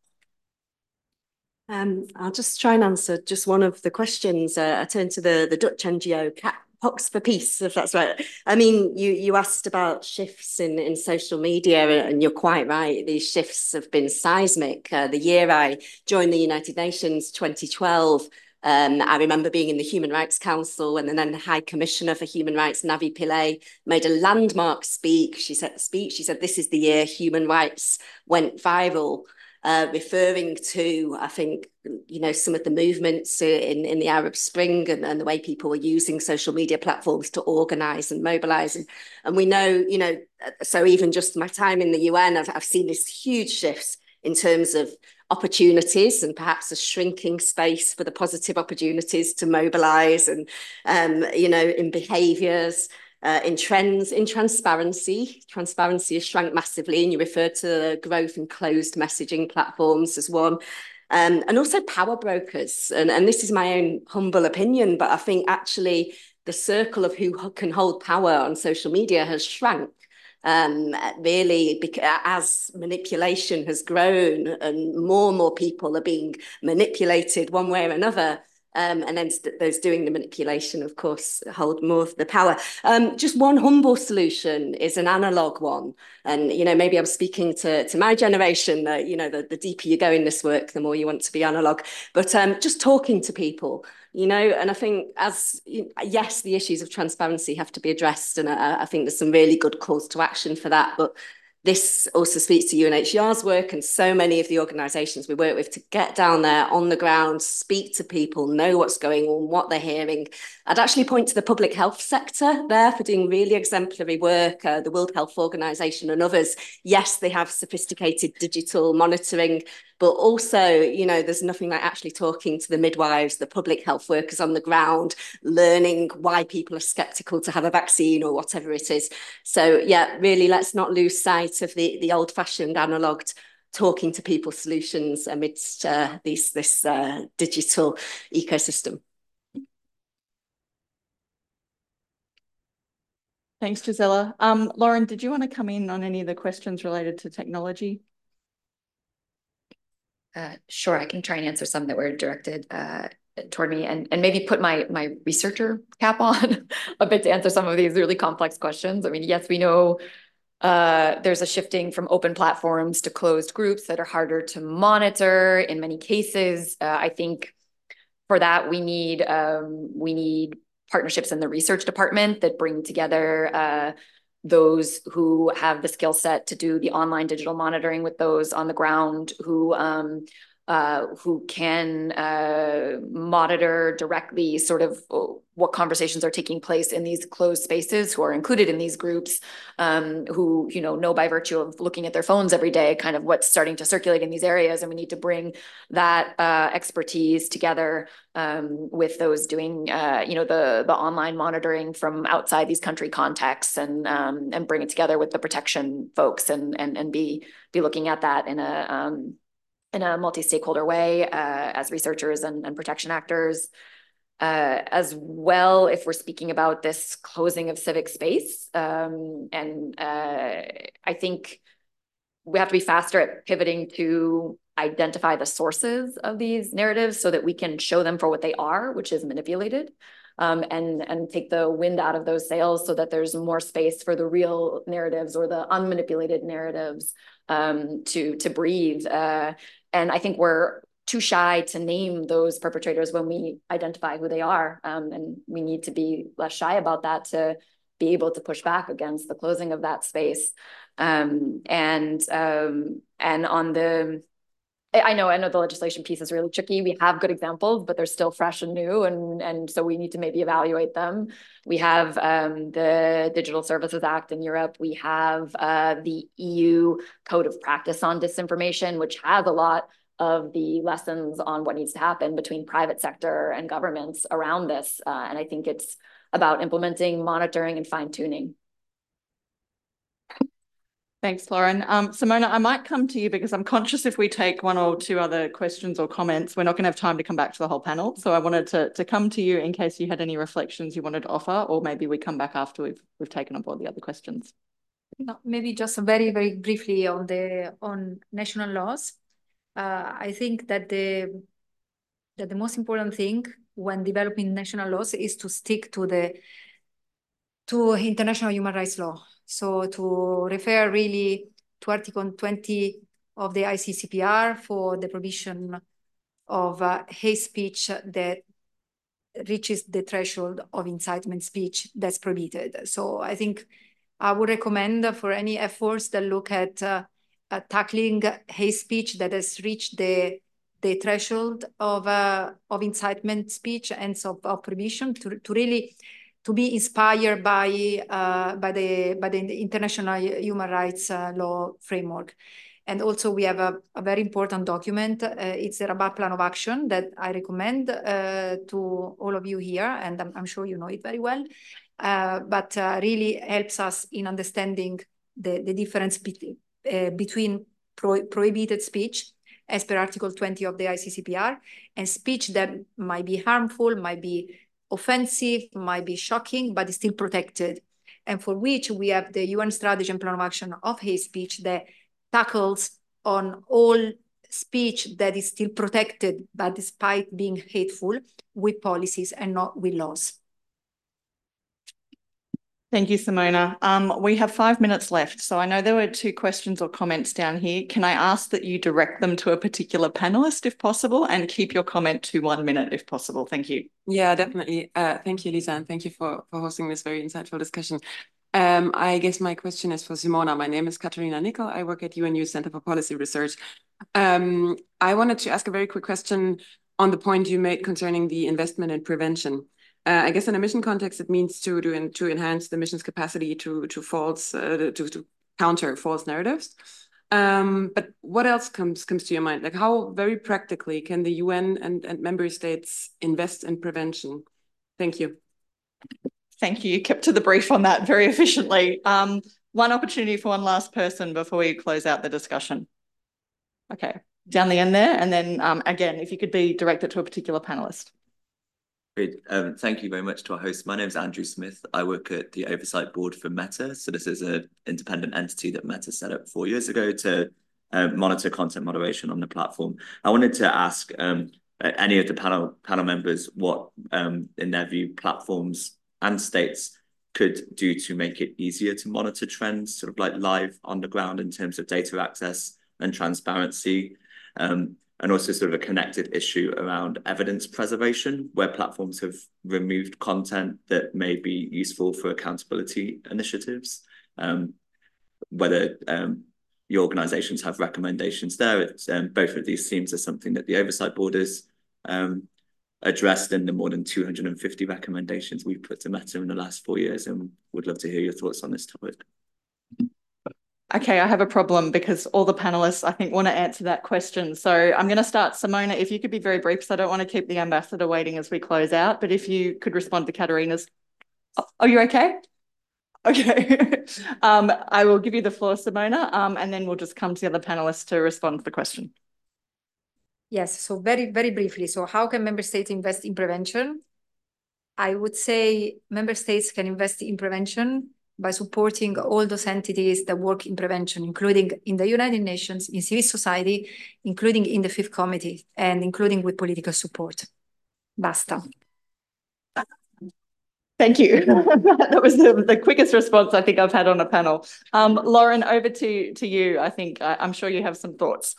I'll just try and answer just one of the questions. I turn to the Dutch NGO, Pox for Peace, if that's right. I mean, you asked about shifts in social media, and you're quite right. These shifts have been seismic. The year I joined the United Nations, 2012, I remember being in the Human Rights Council, and then the High Commissioner for Human Rights, Navi Pillay, made a landmark speech. She said, this is the year human rights went viral, referring to, I think, some of the movements in the Arab Spring and the way people were using social media platforms to organize and mobilize. And we know, so even just my time in the UN, I've seen these huge shifts in terms of opportunities and perhaps a shrinking space for the positive opportunities to mobilize and, in behaviors, in trends, in transparency. Transparency has shrank massively, and you referred to the growth in closed messaging platforms as one. And also power brokers. And this is my own humble opinion, but I think actually the circle of who can hold power on social media has shrank. Really, as manipulation has grown and more people are being manipulated one way or another, and then those doing the manipulation, of course, hold more of the power. Just one humble solution is an analog one. And, maybe I'm speaking to my generation, the deeper you go in this work, the more you want to be analog. But just talking to people, and I think yes, the issues of transparency have to be addressed. And I think there's some really good calls to action for that. But this also speaks to UNHCR's work and so many of the organisations we work with to get down there on the ground, speak to people, know what's going on, what they're hearing. I'd actually point to the public health sector there for doing really exemplary work, the World Health Organization and others. Yes, they have sophisticated digital monitoring, but also, there's nothing like actually talking to the midwives, the public health workers on the ground, learning why people are sceptical to have a vaccine or whatever it is. So yeah, really, let's not lose sight of the old-fashioned analogued talking to people solutions amidst this digital ecosystem. Thanks, Gisela. Lauren, did you want to come in on any of the questions related to technology? Sure, I can try and answer some that were directed toward me and maybe put my researcher cap on a bit to answer some of these really complex questions. I mean, yes, we know there's a shifting from open platforms to closed groups that are harder to monitor in many cases. I think for that, we need partnerships in the research department that bring together those who have the skill set to do the online digital monitoring with those on the ground who can monitor directly sort of what conversations are taking place in these closed spaces, who are included in these groups, who, you know by virtue of looking at their phones every day, kind of what's starting to circulate in these areas. And we need to bring that expertise together with those doing, the online monitoring from outside these country contexts, and bring it together with the protection folks, and be looking at that in a multi-stakeholder way as researchers and protection actors. As well, if we're speaking about this closing of civic space, I think we have to be faster at pivoting to identify the sources of these narratives so that we can show them for what they are, which is manipulated, and take the wind out of those sails so that there's more space for the real narratives or the unmanipulated narratives to breathe. And I think we're too shy to name those perpetrators when we identify who they are. And we need to be less shy about that to be able to push back against the closing of that space. And on the, I know the legislation piece is really tricky. We have good examples, but they're still fresh and new. And so we need to maybe evaluate them. We have the Digital Services Act in Europe. We have the EU Code of Practice on Disinformation, which has a lot of the lessons on what needs to happen between private sector and governments around this. And I think it's about implementing, monitoring, and fine-tuning. Thanks, Lauren. Simona, I might come to you because I'm conscious if we take one or two other questions or comments, we're not going to have time to come back to the whole panel. So I wanted to come to you in case you had any reflections you wanted to offer, or maybe we come back after we've taken on board the other questions. No, maybe just very, very briefly on national laws. I think that the most important thing when developing national laws is to stick to international human rights law. So to refer really to Article 20 of the ICCPR for the provision of hate speech that reaches the threshold of incitement speech that's prohibited. So I think I would recommend for any efforts that look at tackling hate speech that has reached the threshold of incitement speech and of prohibition to really be inspired by the international human rights law framework. And also we have a very important document. It's the Rabat Plan of Action that I recommend to all of you here, and I'm sure you know it very well, but really helps us in understanding the difference between prohibited speech as per Article 20 of the ICCPR and speech that might be harmful, might be offensive, might be shocking, but is still protected. And for which we have the UN Strategy and Plan of Action of hate speech that tackles on all speech that is still protected, but despite being hateful, with policies and not with laws. Thank you, Simona. We have 5 minutes left. So I know there were 2 questions or comments down here. Can I ask that you direct them to a particular panelist if possible, and keep your comment to 1 minute if possible? Thank you. Yeah, definitely. Thank you, Lisa, and thank you for hosting this very insightful discussion. I guess my question is for Simona. My name is Katharina Nickel. I work at UNU Center for Policy Research. I wanted to ask a very quick question on the point you made concerning the investment in prevention. I guess in a mission context, it means to enhance the mission's capacity to counter false narratives. But what else comes to your mind? Like, how very practically can the UN and member states invest in prevention? Thank you. Thank you. You kept to the brief on that very efficiently. One opportunity for one last person before we close out the discussion. Okay, down the end there. And then again, if you could be directed to a particular panelist. Great. Thank you very much to our host. My name is Andrew Smith. I work at the Oversight Board for Meta. So this is an independent entity that Meta set up 4 years ago to monitor content moderation on the platform. I wanted to ask any of the panel members what, in their view, platforms and states could do to make it easier to monitor trends, sort of like live on the ground in terms of data access and transparency. And also sort of a connected issue around evidence preservation, where platforms have removed content that may be useful for accountability initiatives. whether your organisations have recommendations there. Both of these themes are something that the Oversight Board has addressed in the more than 250 recommendations we've put to Meta in the last 4 years, and would love to hear your thoughts on this topic. Okay, I have a problem because all the panelists, I think, want to answer that question. So I'm going to start. Simona, if you could be very brief, because I don't want to keep the ambassador waiting as we close out, but if you could respond to Katerina's. Are you okay? Okay. I will give you the floor, Simona, and then we'll just come to the other panelists to respond to the question. Yes, so very, very briefly. So how can member states invest in prevention? I would say member states can invest in prevention by supporting all those entities that work in prevention, including in the United Nations, in civil society, including in the Fifth Committee, and including with political support. Basta. Thank you. That was the quickest response I think I've had on a panel. Lauren, over to you. I think I'm sure you have some thoughts.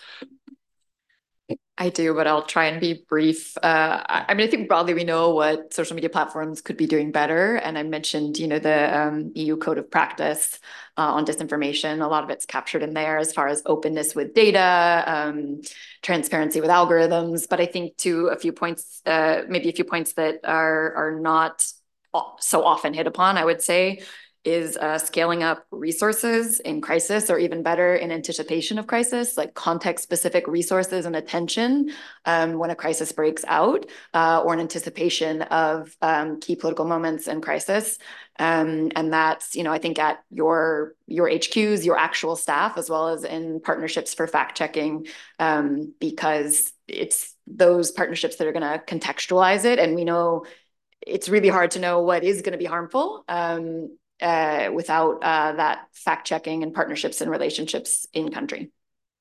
I do, but I'll try and be brief. I mean, I think broadly we know what social media platforms could be doing better. And I mentioned, the EU Code of Practice on disinformation. A lot of it's captured in there as far as openness with data, transparency with algorithms. But I think maybe a few points that are not so often hit upon, I would say, is scaling up resources in crisis, or even better, in anticipation of crisis, like context-specific resources and attention when a crisis breaks out, or in anticipation of key political moments in crisis. And that's, I think at your HQs, your actual staff, as well as in partnerships for fact-checking, because it's those partnerships that are going to contextualize it. And we know it's really hard to know what is going to be harmful without that fact-checking and partnerships and relationships in country.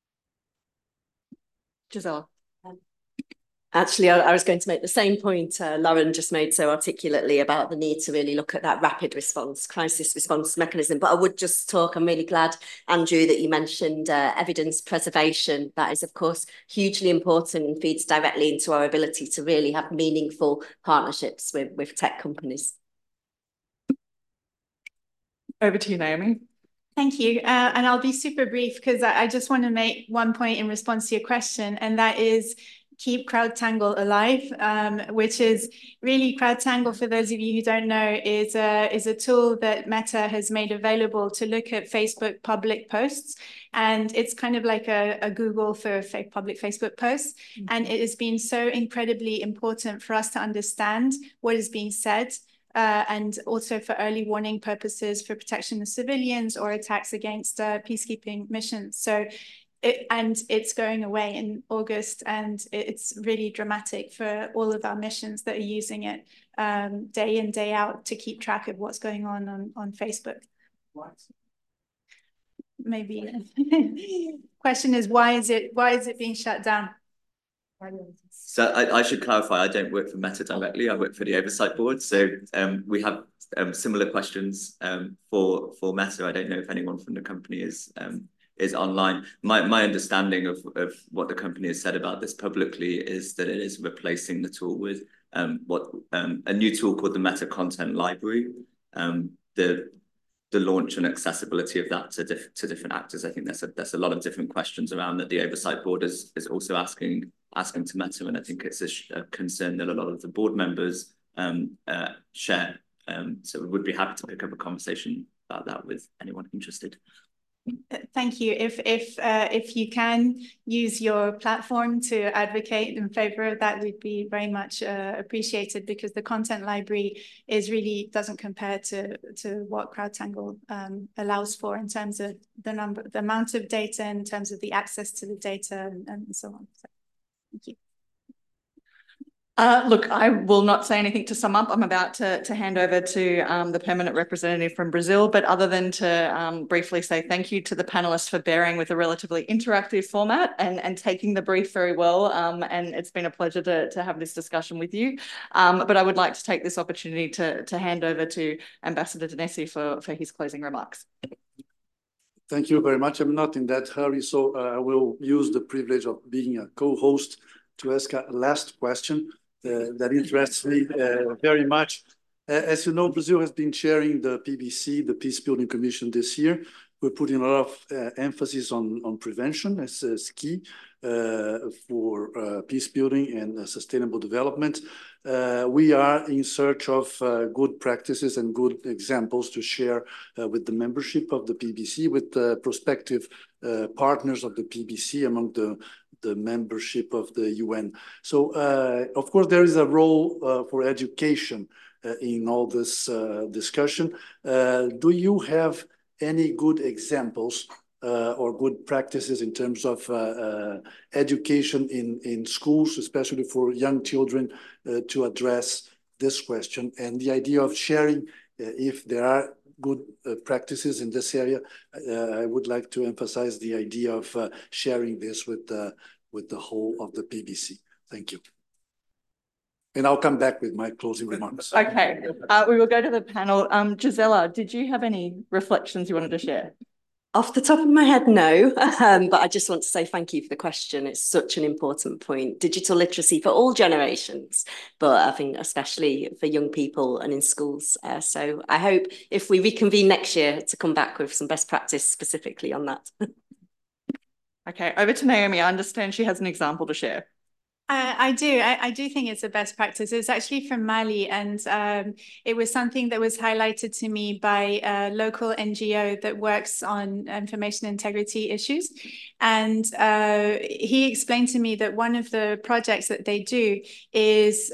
Gisela. Actually, I was going to make the same point Lauren just made so articulately about the need to really look at that rapid response, crisis response mechanism. But I would just talk, I'm really glad, Andrew, that you mentioned evidence preservation. That is, of course, hugely important and feeds directly into our ability to really have meaningful partnerships with tech companies. Over to you, Naomi. Thank you. And I'll be super brief because I just want to make one point in response to your question, and that is keep CrowdTangle alive, which is really CrowdTangle, for those of you who don't know, is a tool that Meta has made available to look at Facebook public posts. And it's kind of like a Google for public Facebook posts. Mm-hmm. And it has been so incredibly important for us to understand what is being said, and also for early warning purposes, for protection of civilians or attacks against peacekeeping missions. So it's going away in August, and it's really dramatic for all of our missions that are using it day in, day out to keep track of what's going on Facebook. What? Maybe. Question is, why is it being shut down? So I should clarify, I don't work for Meta directly, I work for the Oversight Board. So we have similar questions for Meta. I don't know if anyone from the company is online. My understanding of what the company has said about this publicly is that it is replacing the tool with a new tool called the Meta Content Library. The launch and accessibility of that to different actors. I think there's a lot of different questions around that the Oversight Board is also asking to Meta, and I think it's a concern that a lot of the board members share. So we would be happy to pick up a conversation about that with anyone interested. Thank you. If you can use your platform to advocate in favor of that, we'd be very much appreciated, because the content library really doesn't compare to what CrowdTangle allows for in terms of the amount of data, in terms of the access to the data, and so on. So, thank you. Look, I will not say anything to sum up. I'm about to hand over to the permanent representative from Brazil, but other than to briefly say thank you to the panelists for bearing with a relatively interactive format and taking the brief very well. And it's been a pleasure to have this discussion with you. But I would like to take this opportunity to hand over to Ambassador Danesi for his closing remarks. Thank you very much. I'm not in that hurry, so I will use the privilege of being a co-host to ask a last question that interests me very much. As you know, Brazil has been chairing the PBC, the Peace Building Commission, this year. We're putting a lot of emphasis on prevention as key for peace building and sustainable development. We are in search of good practices and good examples to share with the membership of the PBC, with prospective partners of the PBC among the membership of the UN. So, of course, there is a role for education in all this discussion. Do you have any good examples or good practices in terms of education in schools, especially for young children, to address this question? And the idea of sharing, if there are good practices in this area, I would like to emphasize the idea of sharing this with the whole of the PBC. Thank you. And I'll come back with my closing remarks. Okay, we will go to the panel. Gisela, did you have any reflections you wanted to share? Off the top of my head, no, but I just want to say thank you for the question. It's such an important point. Digital literacy for all generations, but I think especially for young people and in schools. So I hope if we reconvene next year to come back with some best practice specifically on that. Okay, over to Naomi. I understand she has an example to share. I do think it's a best practice. It's actually from Mali, and it was something that was highlighted to me by a local NGO that works on information integrity issues. And he explained to me that one of the projects that they do is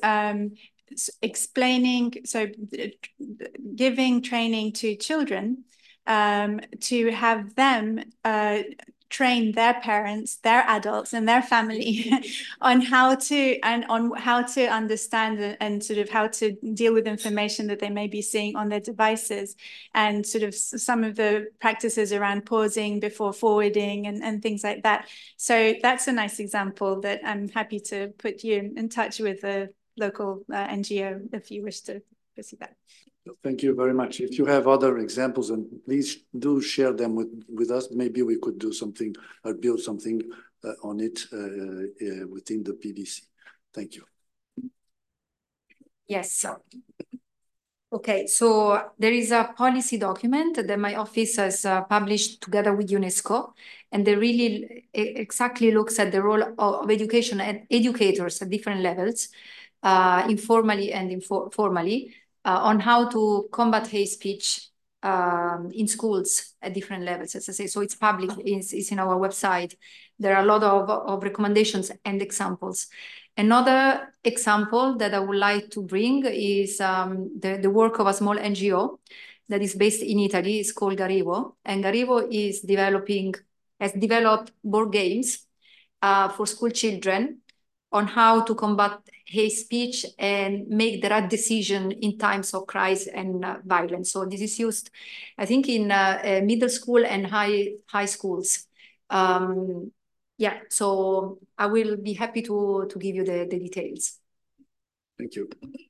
giving training to children to have them train their parents, their adults, and their family on how to understand and sort of how to deal with information that they may be seeing on their devices, and sort of some of the practices around pausing before forwarding and things like that. So that's a nice example that I'm happy to put you in touch with a local NGO if you wish to pursue that. Thank you very much. If you have other examples, and please do share them with us. Maybe we could do something or build something on it within the PBC. Thank you. Yes. Okay, so there is a policy document that my office has published together with UNESCO, and they really exactly looks at the role of education and educators at different levels, informally and formally, on how to combat hate speech in schools at different levels, as I say. So it's public, it's in our website. There are a lot of recommendations and examples. Another example that I would like to bring is the work of a small NGO that is based in Italy. It's called Garivo. And Garivo has developed board games for school children on how to combat hate speech and make the right decision in times of crisis and violence. So this is used, I think, in middle school and high schools. Yeah, so I will be happy to give you the details. Thank you.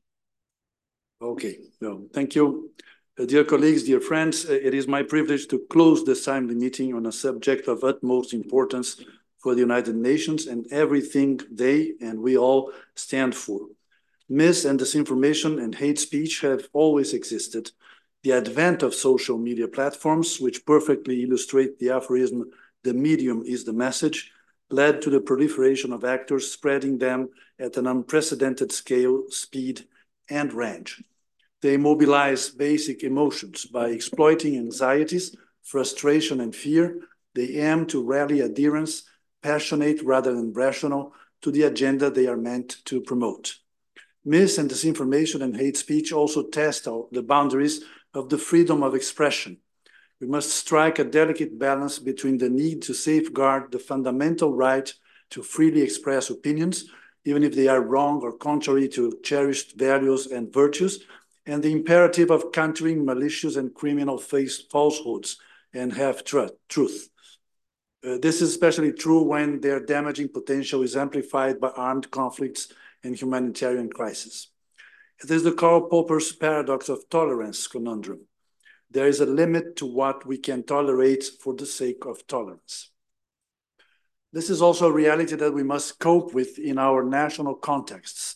Okay, no, thank you. Dear colleagues, dear friends, it is my privilege to close this timely meeting on a subject of utmost importance for the United Nations and everything they and we all stand for. Mis- and disinformation and hate speech have always existed. The advent of social media platforms, which perfectly illustrate the aphorism, "The medium is the message," led to the proliferation of actors spreading them at an unprecedented scale, speed, and range. They mobilize basic emotions by exploiting anxieties, frustration, and fear. They aim to rally adherents, passionate rather than rational, to the agenda they are meant to promote. Mis- and disinformation and hate speech also test the boundaries of the freedom of expression. We must strike a delicate balance between the need to safeguard the fundamental right to freely express opinions, even if they are wrong or contrary to cherished values and virtues, and the imperative of countering malicious and criminal falsehoods and half-truth. This is especially true when their damaging potential is amplified by armed conflicts and humanitarian crises. It is the Karl Popper's paradox of tolerance conundrum. There is a limit to what we can tolerate for the sake of tolerance. This is also a reality that we must cope with in our national contexts.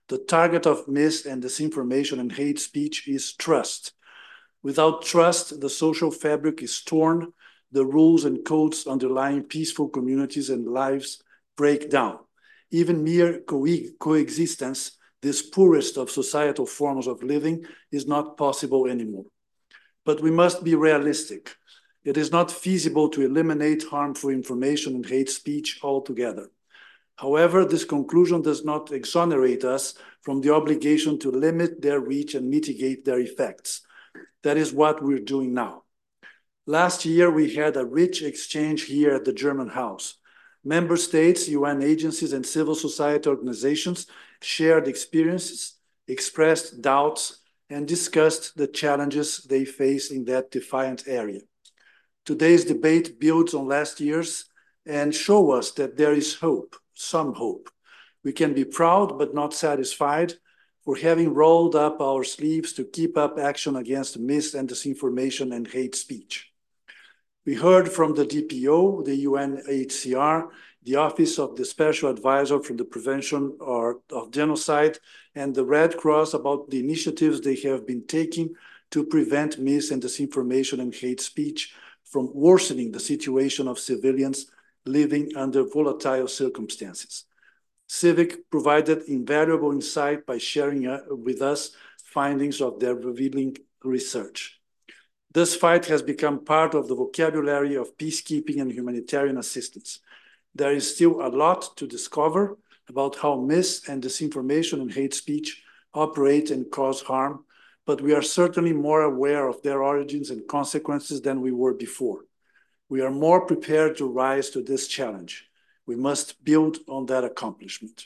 The target of mis- and disinformation and hate speech is trust. Without trust, the social fabric is torn, the rules and codes underlying peaceful communities and lives break down. Even mere coexistence, this poorest of societal forms of living, is not possible anymore. But we must be realistic. It is not feasible to eliminate harmful information and hate speech altogether. However, this conclusion does not exonerate us from the obligation to limit their reach and mitigate their effects. That is what we're doing now. Last year, we had a rich exchange here at the German House. Member states, UN agencies, and civil society organizations shared experiences, expressed doubts, and discussed the challenges they face in that defiant area. Today's debate builds on last year's and shows us that there is hope, some hope. We can be proud but not satisfied for having rolled up our sleeves to keep up action against mis- and disinformation and hate speech. We heard from the DPO, the UNHCR, the Office of the Special Advisor for the Prevention of Genocide, and the Red Cross about the initiatives they have been taking to prevent mis- and disinformation and hate speech from worsening the situation of civilians living under volatile circumstances. Civic provided invaluable insight by sharing with us findings of their revealing research. This fight has become part of the vocabulary of peacekeeping and humanitarian assistance. There is still a lot to discover about how mis- and disinformation and hate speech operate and cause harm, but we are certainly more aware of their origins and consequences than we were before. We are more prepared to rise to this challenge. We must build on that accomplishment.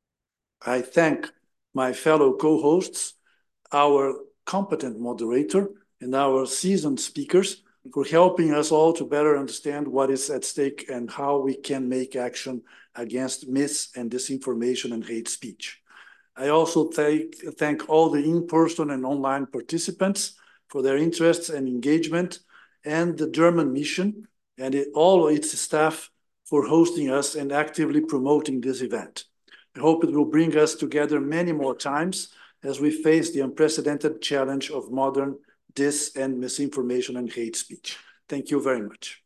I thank my fellow co-hosts, our competent moderator, and our seasoned speakers for helping us all to better understand what is at stake and how we can make action against mis- and disinformation and hate speech. I also thank all the in-person and online participants for their interests and engagement, and the German mission and all its staff for hosting us and actively promoting this event. I hope it will bring us together many more times as we face the unprecedented challenge of modern dis- and misinformation and hate speech. Thank you very much.